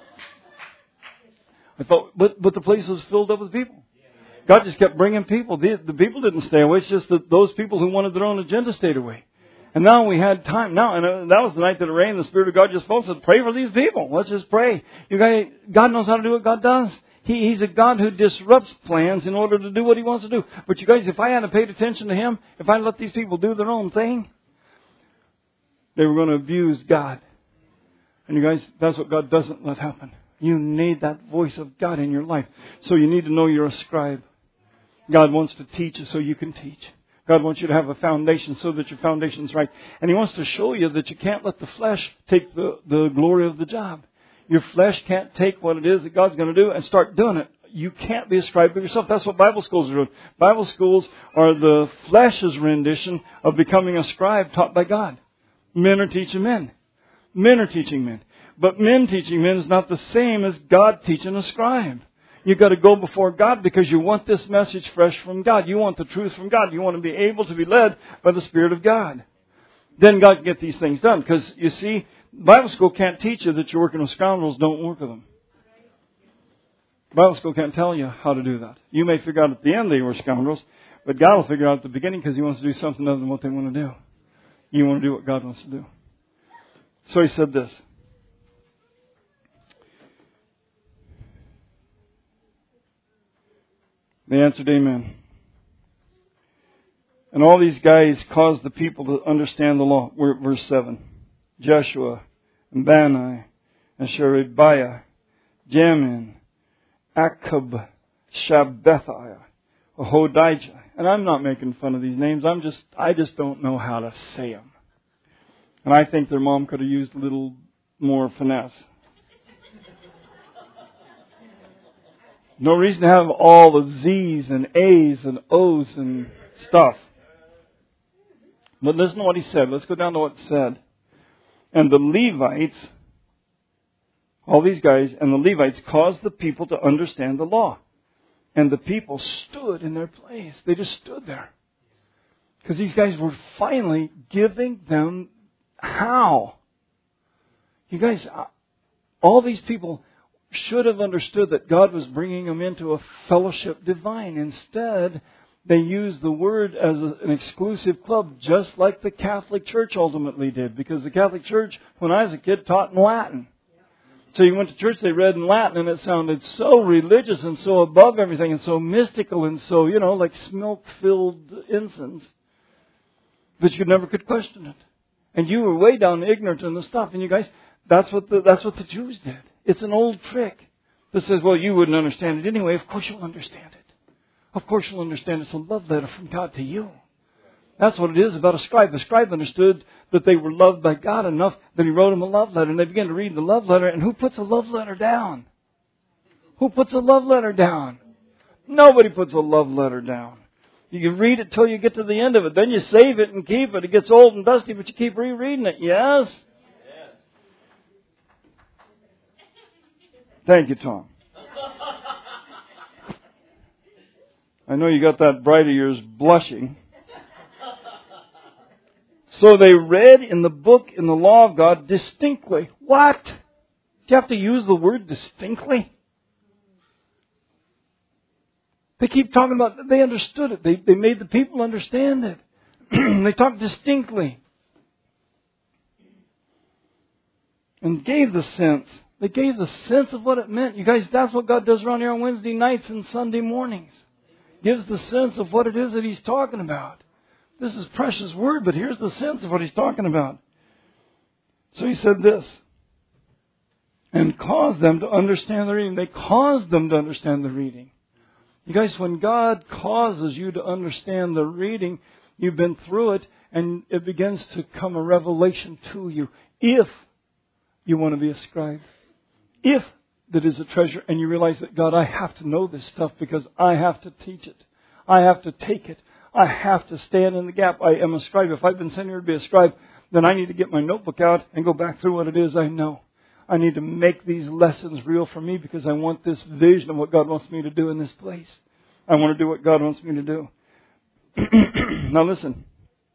S1: I thought, but the place was filled up with people. God just kept bringing people. The people didn't stay away. It's just that those people who wanted their own agenda stayed away. And now we had time. And that was the night that it rained. The Spirit of God just spoke and said, pray for these people. Let's just pray. You guys, God knows how to do what God does. He's a God who disrupts plans in order to do what He wants to do. But you guys, if I hadn't paid attention to Him, if I let these people do their own thing, they were going to abuse God. And you guys, that's what God doesn't let happen. You need that voice of God in your life. So you need to know you're a scribe. God wants to teach you so you can teach. God wants you to have a foundation so that your foundation's right. And He wants to show you that you can't let the flesh take the glory of the job. Your flesh can't take what it is that God's going to do and start doing it. You can't be a scribe of yourself. That's what Bible schools are doing. Bible schools are the flesh's rendition of becoming a scribe taught by God. Men are teaching men. Men are teaching men. But men teaching men is not the same as God teaching a scribe. You've got to go before God because you want this message fresh from God. You want the truth from God. You want to be able to be led by the Spirit of God. Then God can get these things done. Because, you see, Bible school can't teach you that you're working with scoundrels. Don't work with them. Bible school can't tell you how to do that. You may figure out at the end they were scoundrels, but God will figure out at the beginning because He wants to do something other than what they want to do. You want to do what God wants to do. So He said this. They answered, Amen. And all these guys caused the people to understand the law. We're at verse 7. Joshua, and Bani, and Sherebiah, Jamin, Akab, Shabbethai, Hodijah. And I'm not making fun of these names. I just don't know how to say them. And I think their mom could have used a little more finesse. No reason to have all the Z's and A's and O's and stuff. But listen to what he said. Let's go down to what it said. And the Levites, all these guys, and the Levites caused the people to understand the law. And the people stood in their place. They just stood there. Because these guys were finally giving them how. You guys, all these people should have understood that God was bringing them into a fellowship divine. Instead, they used the Word as an exclusive club, just like the Catholic Church ultimately did. Because the Catholic Church, when I was a kid, taught in Latin. So you went to church, they read in Latin, and it sounded so religious and so above everything and so mystical and so, like smoke-filled incense that you never could question it. And you were way down ignorant in the stuff. And you guys, that's what the Jews did. It's an old trick that says, well, you wouldn't understand it anyway. Of course you'll understand it. Of course you'll understand it's a love letter from God to you. That's what it is about a scribe. The scribe understood that they were loved by God enough that he wrote them a love letter. And they began to read the love letter. And who puts a love letter down? Who puts a love letter down? Nobody puts a love letter down. You can read it till you get to the end of it. Then you save it and keep it. It gets old and dusty, but you keep rereading it. Yes? Thank you, Tom. I know you got that bride of yours blushing. So they read in the book, in the law of God, distinctly. What? Do you have to use the word distinctly? They keep talking about, they understood it. They made the people understand it. They talked distinctly. And gave the sense. They gave the sense of what it meant. You guys, that's what God does around here on Wednesday nights and Sunday mornings. Gives the sense of what it is that He's talking about. This is precious word, but here's the sense of what He's talking about. So He said this. And caused them to understand the reading. They caused them to understand the reading. You guys, when God causes you to understand the reading, you've been through it, and it begins to come a revelation to you. If you want to be a scribe. If that is a treasure, and you realize that, God, I have to know this stuff because I have to teach it. I have to take it. I have to stand in the gap. I am a scribe. If I've been sent here to be a scribe, then I need to get my notebook out and go back through what it is I know. I need to make these lessons real for me because I want this vision of what God wants me to do in this place. I want to do what God wants me to do. Now listen.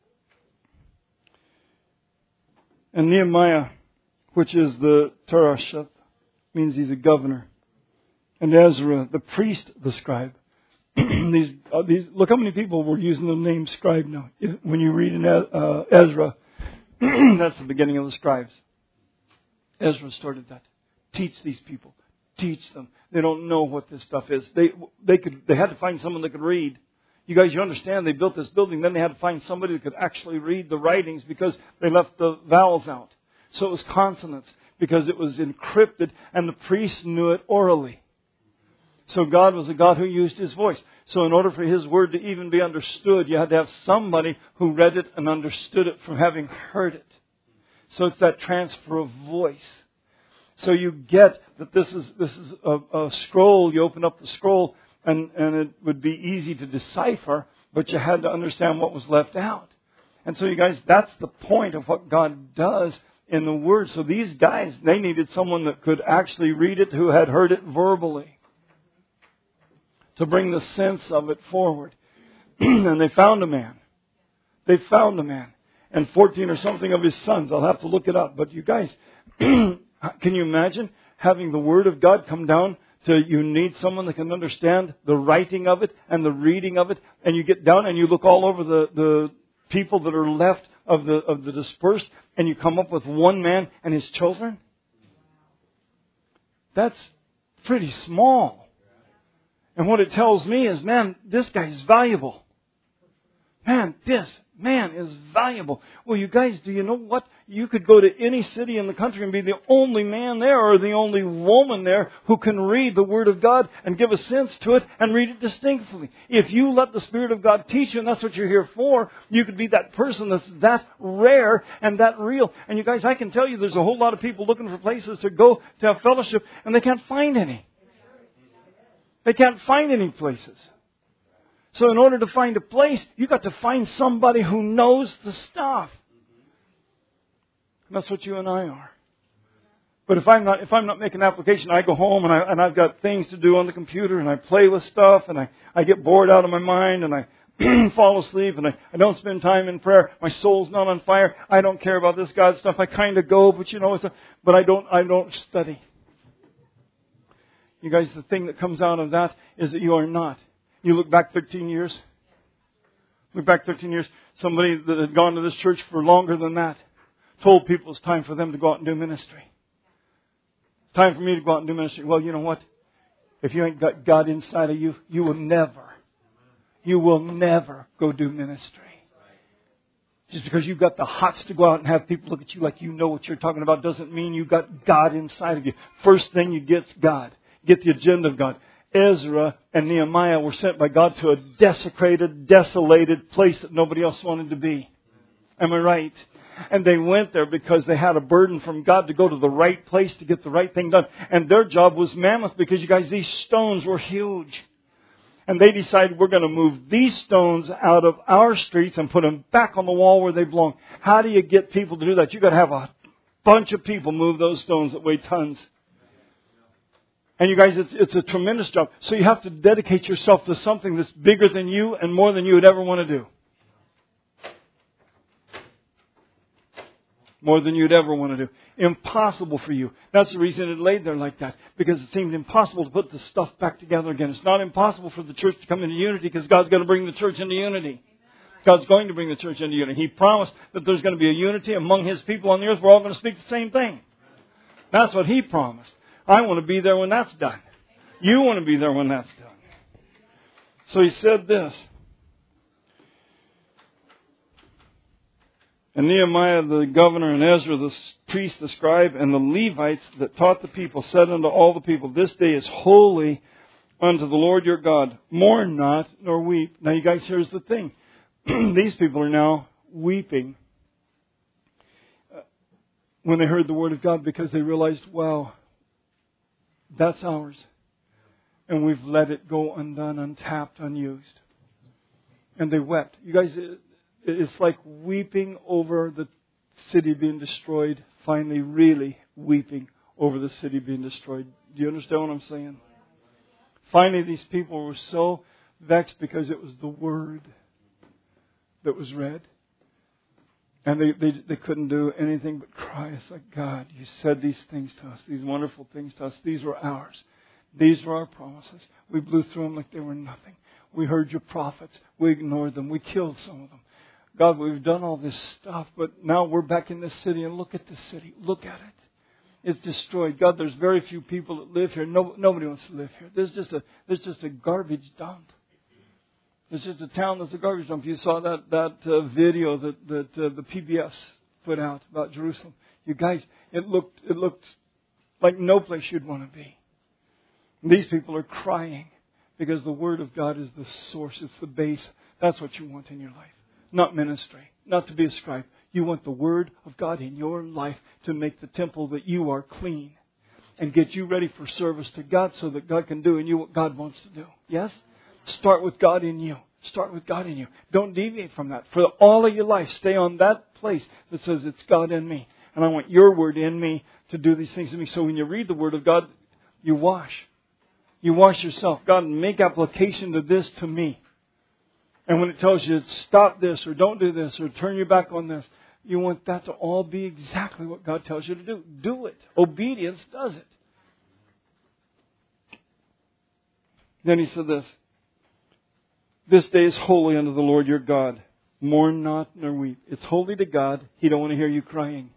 S1: And Nehemiah, which is the Terasheth, means he's a governor. And Ezra, the priest, the scribe. These look how many people were using the name scribe now. When you read in Ezra, that's the beginning of the scribes. Ezra started that. Teach these people. Teach them. They don't know what this stuff is. They had to find someone that could read. You guys, you understand, they built this building, then they had to find somebody that could actually read the writings because they left the vowels out. So it was consonants. because it was encrypted and the priest knew it orally. So God was a God who used His voice. So in order for His Word to even be understood, you had to have somebody who read it and understood it from having heard it. So it's that transfer of voice. So you get that this is a scroll. You open up the scroll and it would be easy to decipher, but you had to understand what was left out. And so you guys, that's the point of what God does in the Word. So these guys, they needed someone that could actually read it, who had heard it verbally, to bring the sense of it forward. And they found a man. They found a man. And 14 or something of his sons. I'll have to look it up. But you guys, can you imagine having the Word of God come down to, you need someone that can understand the writing of it and the reading of it. And you get down and you look all over the people that are left of the dispersed, and you come up with one man and his children? That's pretty small. And what it tells me is, man, this guy is valuable. Man, this man is valuable. Well, you guys, do you know what? You could go to any city in the country and be the only man there or the only woman there who can read the Word of God and give a sense to it and read it distinctly. If you let the Spirit of God teach you, and that's what you're here for, you could be that person that's that rare and that real. And you guys, I can tell you there's a whole lot of people looking for places to go to have fellowship, and they can't find any. They can't find any places. So in order to find a place, you've got to find somebody who knows the stuff. And that's what you and I are. But if I'm not making an application, I go home and I've got things to do on the computer, and I play with stuff, and I get bored out of my mind, and I fall asleep, and I don't spend time in prayer. My soul's not on fire. I don't care about this God stuff. I kind of go, but but I don't study. You guys, the thing that comes out of that is that you are not. You look back 13 years. Look back 13 years. Somebody that had gone to this church for longer than that told people it's time for them to go out and do ministry. It's time for me to go out and do ministry. Well, you know what? If you ain't got God inside of you, you will never go do ministry. Just because you've got the hots to go out and have people look at you like you know what you're talking about doesn't mean you got God inside of you. First thing you get's God. Get the agenda of God. Ezra and Nehemiah were sent by God to a desecrated, desolated place that nobody else wanted to be. Am I right? And they went there because they had a burden from God to go to the right place to get the right thing done. And their job was mammoth because, you guys, these stones were huge. And they decided, we're going to move these stones out of our streets and put them back on the wall where they belong. How do you get people to do that? You've got to have a bunch of people move those stones that weigh tons. And you guys, it's a tremendous job. So you have to dedicate yourself to something that's bigger than you and more than you would ever want to do. More than you'd ever want to do. Impossible for you. That's the reason it laid there like that. Because it seemed impossible to put the stuff back together again. It's not impossible for the church to come into unity because God's going to bring the church into unity. God's going to bring the church into unity. He promised that there's going to be a unity among His people on the earth. We're all going to speak the same thing. That's what He promised. I want to be there when that's done. You want to be there when that's done. So He said this. And Nehemiah the governor and Ezra the priest, the scribe, and the Levites that taught the people said unto all the people, this day is holy unto the Lord your God. Mourn not, nor weep. Now you guys, here's the thing. These people are now weeping when they heard the word of God because they realized, wow, that's ours. And we've let it go undone, untapped, unused. And they wept. You guys, it's like weeping over the city being destroyed, finally really weeping over the city being destroyed. Do you understand what I'm saying? Finally, these people were so vexed because it was the Word that was read. And they couldn't do anything but cry. It's like, God, you said these things to us, these wonderful things to us. These were ours. These were our promises. We blew through them like they were nothing. We heard your prophets. We ignored them. We killed some of them. God, we've done all this stuff, but now we're back in this city, and look at this city. Look at it. It's destroyed. God, there's very few people that live here. Nobody wants to live here. There's just a garbage dump. It's just a town that's a garbage dump. You saw that video that the PBS
S2: put out about Jerusalem. You guys, it looked like no place you'd want to be. These people are crying because the Word of God is the source. It's the base. That's what you want in your life. Not ministry. Not to be a scribe. You want the Word of God in your life to make the temple that you are clean and get you ready for service to God so that God can do in you what God wants to do. Yes? Start with God in you. Start with God in you. Don't deviate from that. For all of your life, stay on that place that says it's God in me. And I want your Word in me to do these things in me. So when you read the Word of God, you wash. You wash yourself. God, make application to this to me. And when it tells you stop this or don't do this or turn your back on this, you want that to all be exactly what God tells you to do. Do it. Obedience does it. Then he said this. This day is holy unto the Lord your God. Mourn not nor weep. It's holy to God. He don't want to hear you crying.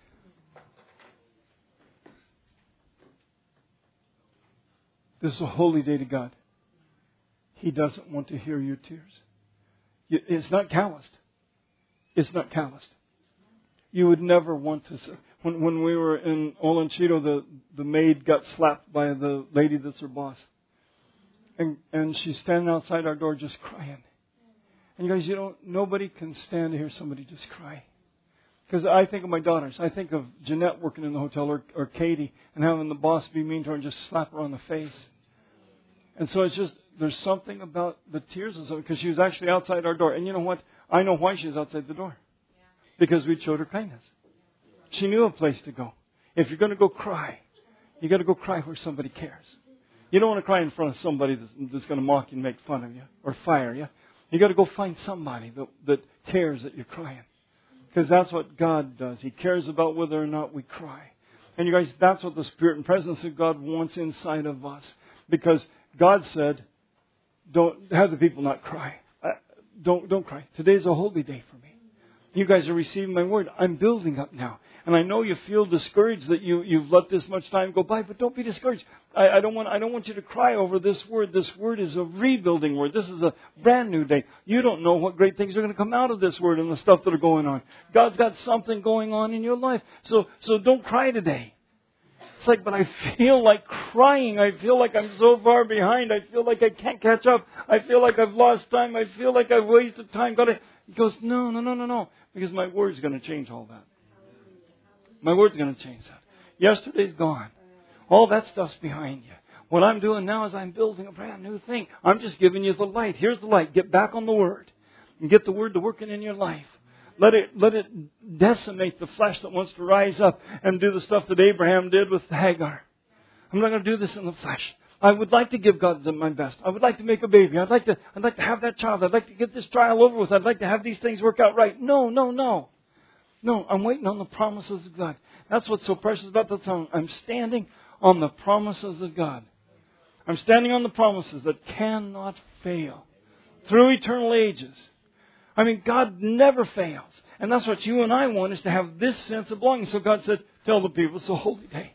S2: This is a holy day to God. He doesn't want to hear your tears. It's not calloused. It's not calloused. You would never want to... When we were in Olanchito, the maid got slapped by the lady that's her boss. And she's standing outside our door just crying. And you guys, nobody can stand to hear somebody just cry. Because I think of my daughters. I think of Jeanette working in the hotel or Katie and having the boss be mean to her and just slap her on the face. And so it's just, there's something about the tears and something because she was actually outside our door. And you know what? I know why she was outside the door. Because we showed her kindness. She knew a place to go. If you're going to go cry, you got to go cry where somebody cares. You don't want to cry in front of somebody that's going to mock you and make fun of you or fire you. You got to go find somebody that cares that you're crying. Because that's what God does. He cares about whether or not we cry. And you guys, that's what the Spirit and presence of God wants inside of us. Because God said, don't have the people not cry. Don't cry. Today's a holy day for me. You guys are receiving my word. I'm building up now. And I know you feel discouraged that you've let this much time go by, but don't be discouraged. I don't want you to cry over this word. This word is a rebuilding word. This is a brand new day. You don't know what great things are going to come out of this word and the stuff that are going on. God's got something going on in your life. So don't cry today. It's like, but I feel like crying. I feel like I'm so far behind. I feel like I can't catch up. I feel like I've lost time. I feel like I've wasted time. He goes, no. Because my word's going to change all that. My word's going to change that. Yesterday's gone. All that stuff's behind you. What I'm doing now is I'm building a brand new thing. I'm just giving you the light. Here's the light. Get back on the Word. And get the Word to working in your life. Let it decimate the flesh that wants to rise up and do the stuff that Abraham did with Hagar. I'm not going to do this in the flesh. I would like to give God my best. I would like to make a baby. I'd like to have that child. I'd like to get this trial over with. I'd like to have these things work out right. No. No, I'm waiting on the promises of God. That's what's so precious about the song. I'm standing on the promises of God. I'm standing on the promises that cannot fail through eternal ages. I mean, God never fails. And that's what you and I want, is to have this sense of belonging. So God said, tell the people it's a holy day.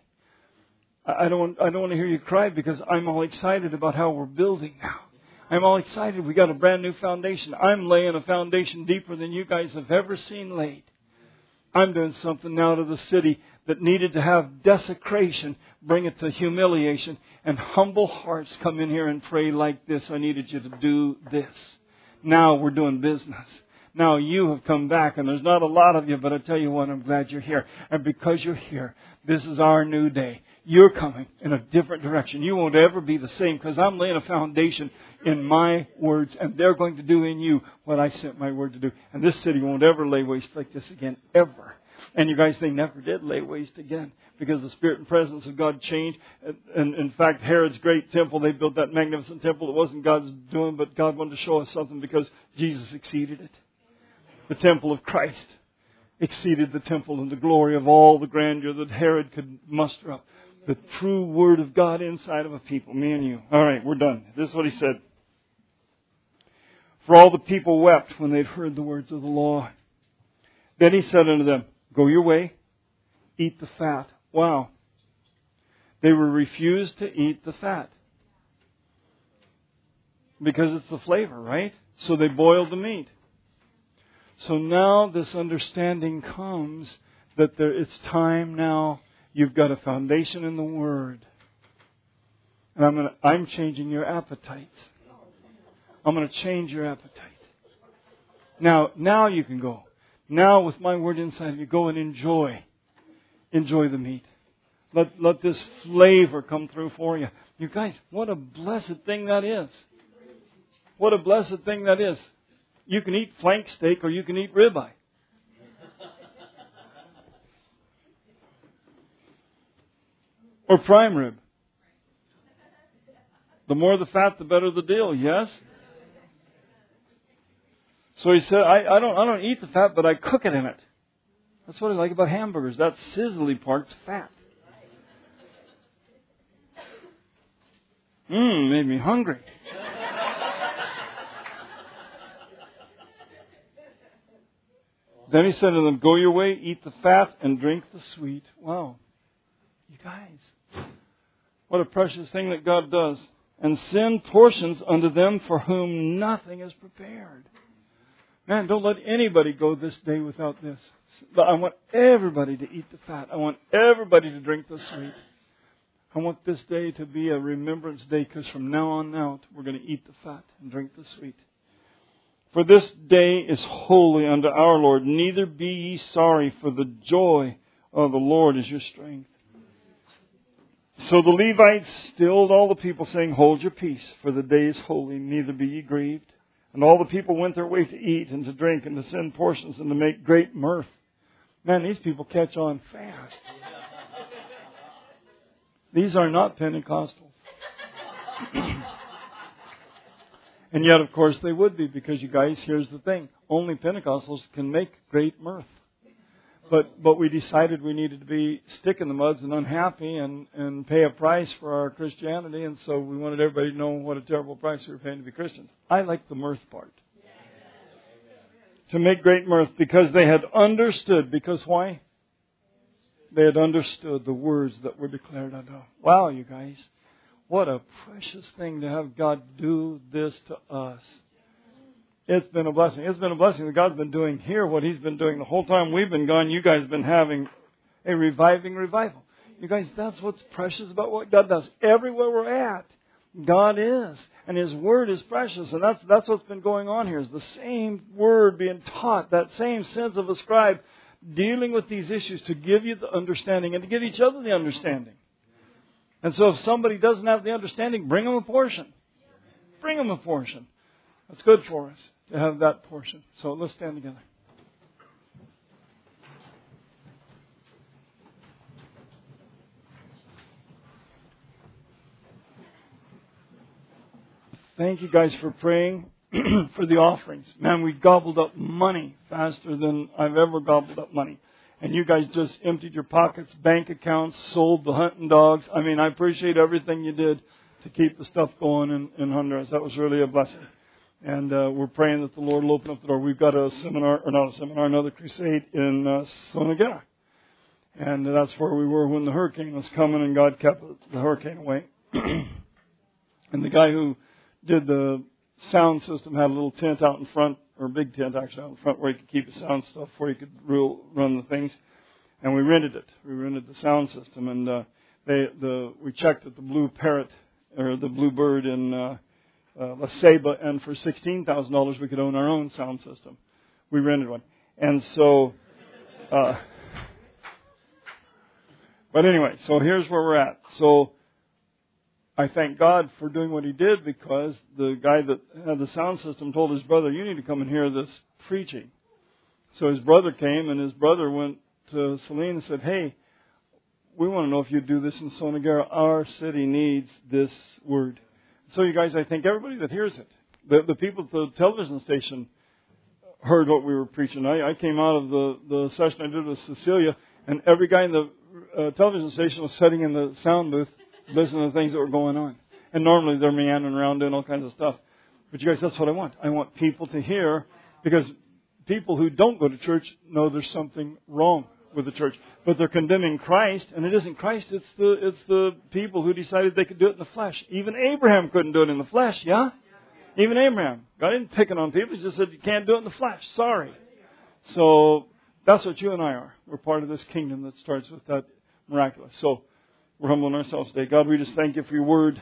S2: I don't want to hear you cry because I'm all excited about how we're building now. I'm all excited. We got a brand new foundation. I'm laying a foundation deeper than you guys have ever seen laid. I'm doing something now to the city that needed to have desecration, bring it to humiliation, and humble hearts come in here and pray like this. I needed you to do this. Now we're doing business. Now you have come back, and there's not a lot of you, but I tell you what, I'm glad you're here. And because you're here, this is our new day. You're coming in a different direction. You won't ever be the same because I'm laying a foundation in my words, and they're going to do in you what I sent my word to do. And this city won't ever lay waste like this again, ever. And you guys, they never did lay waste again because the Spirit and presence of God changed. And in fact, Herod's great temple, they built that magnificent temple. It wasn't God's doing, but God wanted to show us something because Jesus exceeded it. The temple of Christ exceeded the temple in the glory of all the grandeur that Herod could muster up. The true Word of God inside of a people, me and you. All right, we're done. This is what he said. For all the people wept when they'd heard the words of the law. Then he said unto them, go your way, eat the fat. Wow. They were refused to eat the fat. Because it's the flavor, right? So they boiled the meat. So now this understanding comes that it's time now. You've got a foundation in the Word. And I'm changing your appetites. I'm going to change your appetite. Now you can go. Now with my Word inside you, go and enjoy the meat. Let this flavor come through for you. You guys, what a blessed thing that is. What a blessed thing that is. You can eat flank steak or you can eat ribeye. Or prime rib. The more the fat, the better the deal, yes? So he said, I don't eat the fat, but I cook it in it. That's what I like about hamburgers. That sizzly part's fat. Made me hungry. Then he said to them, go your way, eat the fat, and drink the sweet. Wow. You guys, what a precious thing that God does. And send portions unto them for whom nothing is prepared. Man, don't let anybody go this day without this. I want everybody to eat the fat. I want everybody to drink the sweet. I want this day to be a remembrance day, because from now on out, we're going to eat the fat and drink the sweet. For this day is holy unto our Lord. Neither be ye sorry, for the joy of the Lord is your strength. So the Levites stilled all the people, saying, hold your peace, for the day is holy, neither be ye grieved. And all the people went their way to eat and to drink and to send portions and to make great mirth. Man, these people catch on fast. These are not Pentecostals. And yet, of course, they would be, because you guys, here's the thing. Only Pentecostals can make great mirth. But we decided we needed to be stick in the muds and unhappy and pay a price for our Christianity. And so we wanted everybody to know what a terrible price we were paying to be Christians. I like the mirth part. To make great mirth, because they had understood. Because why? They had understood the words that were declared unto them. Wow, you guys. What a precious thing to have God do this to us. It's been a blessing. It's been a blessing that God's been doing here what He's been doing the whole time we've been gone. You guys have been having a reviving revival. You guys, that's what's precious about what God does. Everywhere we're at, God is. And His Word is precious. And that's what's been going on here, is the same Word being taught, that same sense of a scribe dealing with these issues to give you the understanding and to give each other the understanding. And so if somebody doesn't have the understanding, bring them a portion. Bring them a portion. That's good for us to have that portion. So let's stand together. Thank you guys for praying for the offerings. Man, we gobbled up money faster than I've ever gobbled up money. And you guys just emptied your pockets, bank accounts, sold the hunting dogs. I mean, I appreciate everything you did to keep the stuff going in Honduras. That was really a blessing. And we're praying that the Lord will open up the door. We've got another crusade in Sonora. And that's where we were when the hurricane was coming, and God kept the hurricane away. And the guy who did the sound system had a little tent out in front, or a big tent actually out in front, where he could keep the sound stuff, where he could run the things. And we rented it. We rented the sound system, and we checked at the Blue Parrot, or the Blue Bird in La Ceiba, and for $16,000 we could own our own sound system. We rented one. And so, but anyway, so here's where we're at. So I thank God for doing what He did, because the guy that had the sound system told his brother, you need to come and hear this preaching. So his brother came, and his brother went to Celine and said, hey, we want to know if you do this in Sonora. Our city needs this word. So you guys, I think everybody that hears it, the people at the television station heard what we were preaching. I came out of the session I did with Cecilia, and every guy in the television station was sitting in the sound booth listening to the things that were going on. And normally they're meandering around doing all kinds of stuff. But you guys, that's what I want. I want people to hear, because people who don't go to church know there's something wrong with the church. But they're condemning Christ, and it isn't Christ, it's the people who decided they could do it in the flesh. Even Abraham couldn't do it in the flesh, yeah? Even Abraham. God didn't pick it on people. He just said, you can't do it in the flesh. Sorry. So that's what you and I are. We're part of this kingdom that starts with that miraculous. So we're humbling ourselves today. God, we just thank you for your word.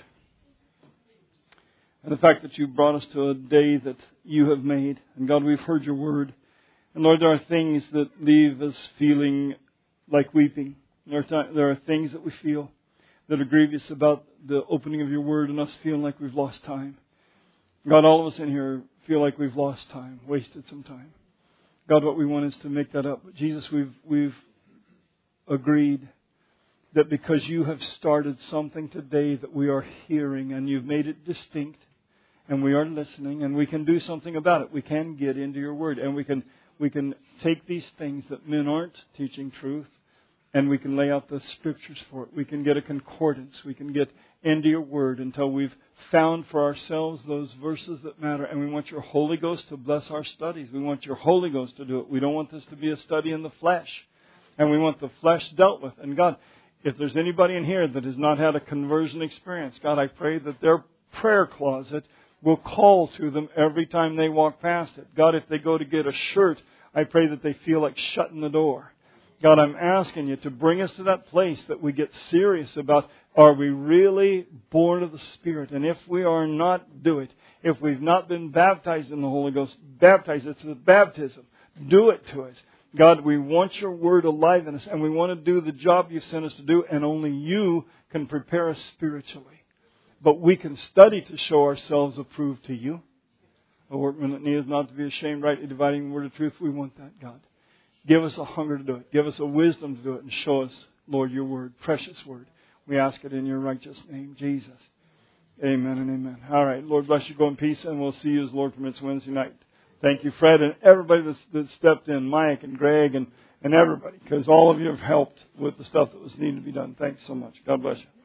S2: And the fact that you brought us to a day that you have made. And God, we've heard your word. And Lord, there are things that leave us feeling like weeping. There are things that we feel that are grievous about the opening of your word and us feeling like we've lost time. God, all of us in here feel like we've lost time, wasted some time. God, what we want is to make that up. But Jesus, we've agreed that because you have started something today that we are hearing and you've made it distinct and we are listening and we can do something about it. We can get into your word and we can take these things that men aren't teaching truth and we can lay out the scriptures for it. We can get a concordance. We can get into your word until we've found for ourselves those verses that matter. And we want your Holy Ghost to bless our studies. We want your Holy Ghost to do it. We don't want this to be a study in the flesh. And we want the flesh dealt with. And God, if there's anybody in here that has not had a conversion experience, God, I pray that their prayer closet will call to them every time they walk past it. God, if they go to get a shirt, I pray that they feel like shutting the door. God, I'm asking you to bring us to that place that we get serious about, are we really born of the Spirit? And if we are not, do it. If we've not been baptized in the Holy Ghost, baptize us with baptism. Do it to us. God, we want your word alive in us, and we want to do the job you've sent us to do, and only you can prepare us spiritually. But we can study to show ourselves approved to you. A workman that needs not to be ashamed, rightly dividing the word of truth. We want that, God. Give us a hunger to do it. Give us a wisdom to do it, and show us, Lord, your word, precious word. We ask it in your righteous name, Jesus. Amen and amen. All right, Lord bless you. Go in peace, and we'll see you as Lord permits Wednesday night. Thank you, Fred, and everybody that stepped in, Mike and Greg and everybody, because all of you have helped with the stuff that was needed to be done. Thanks so much. God bless you.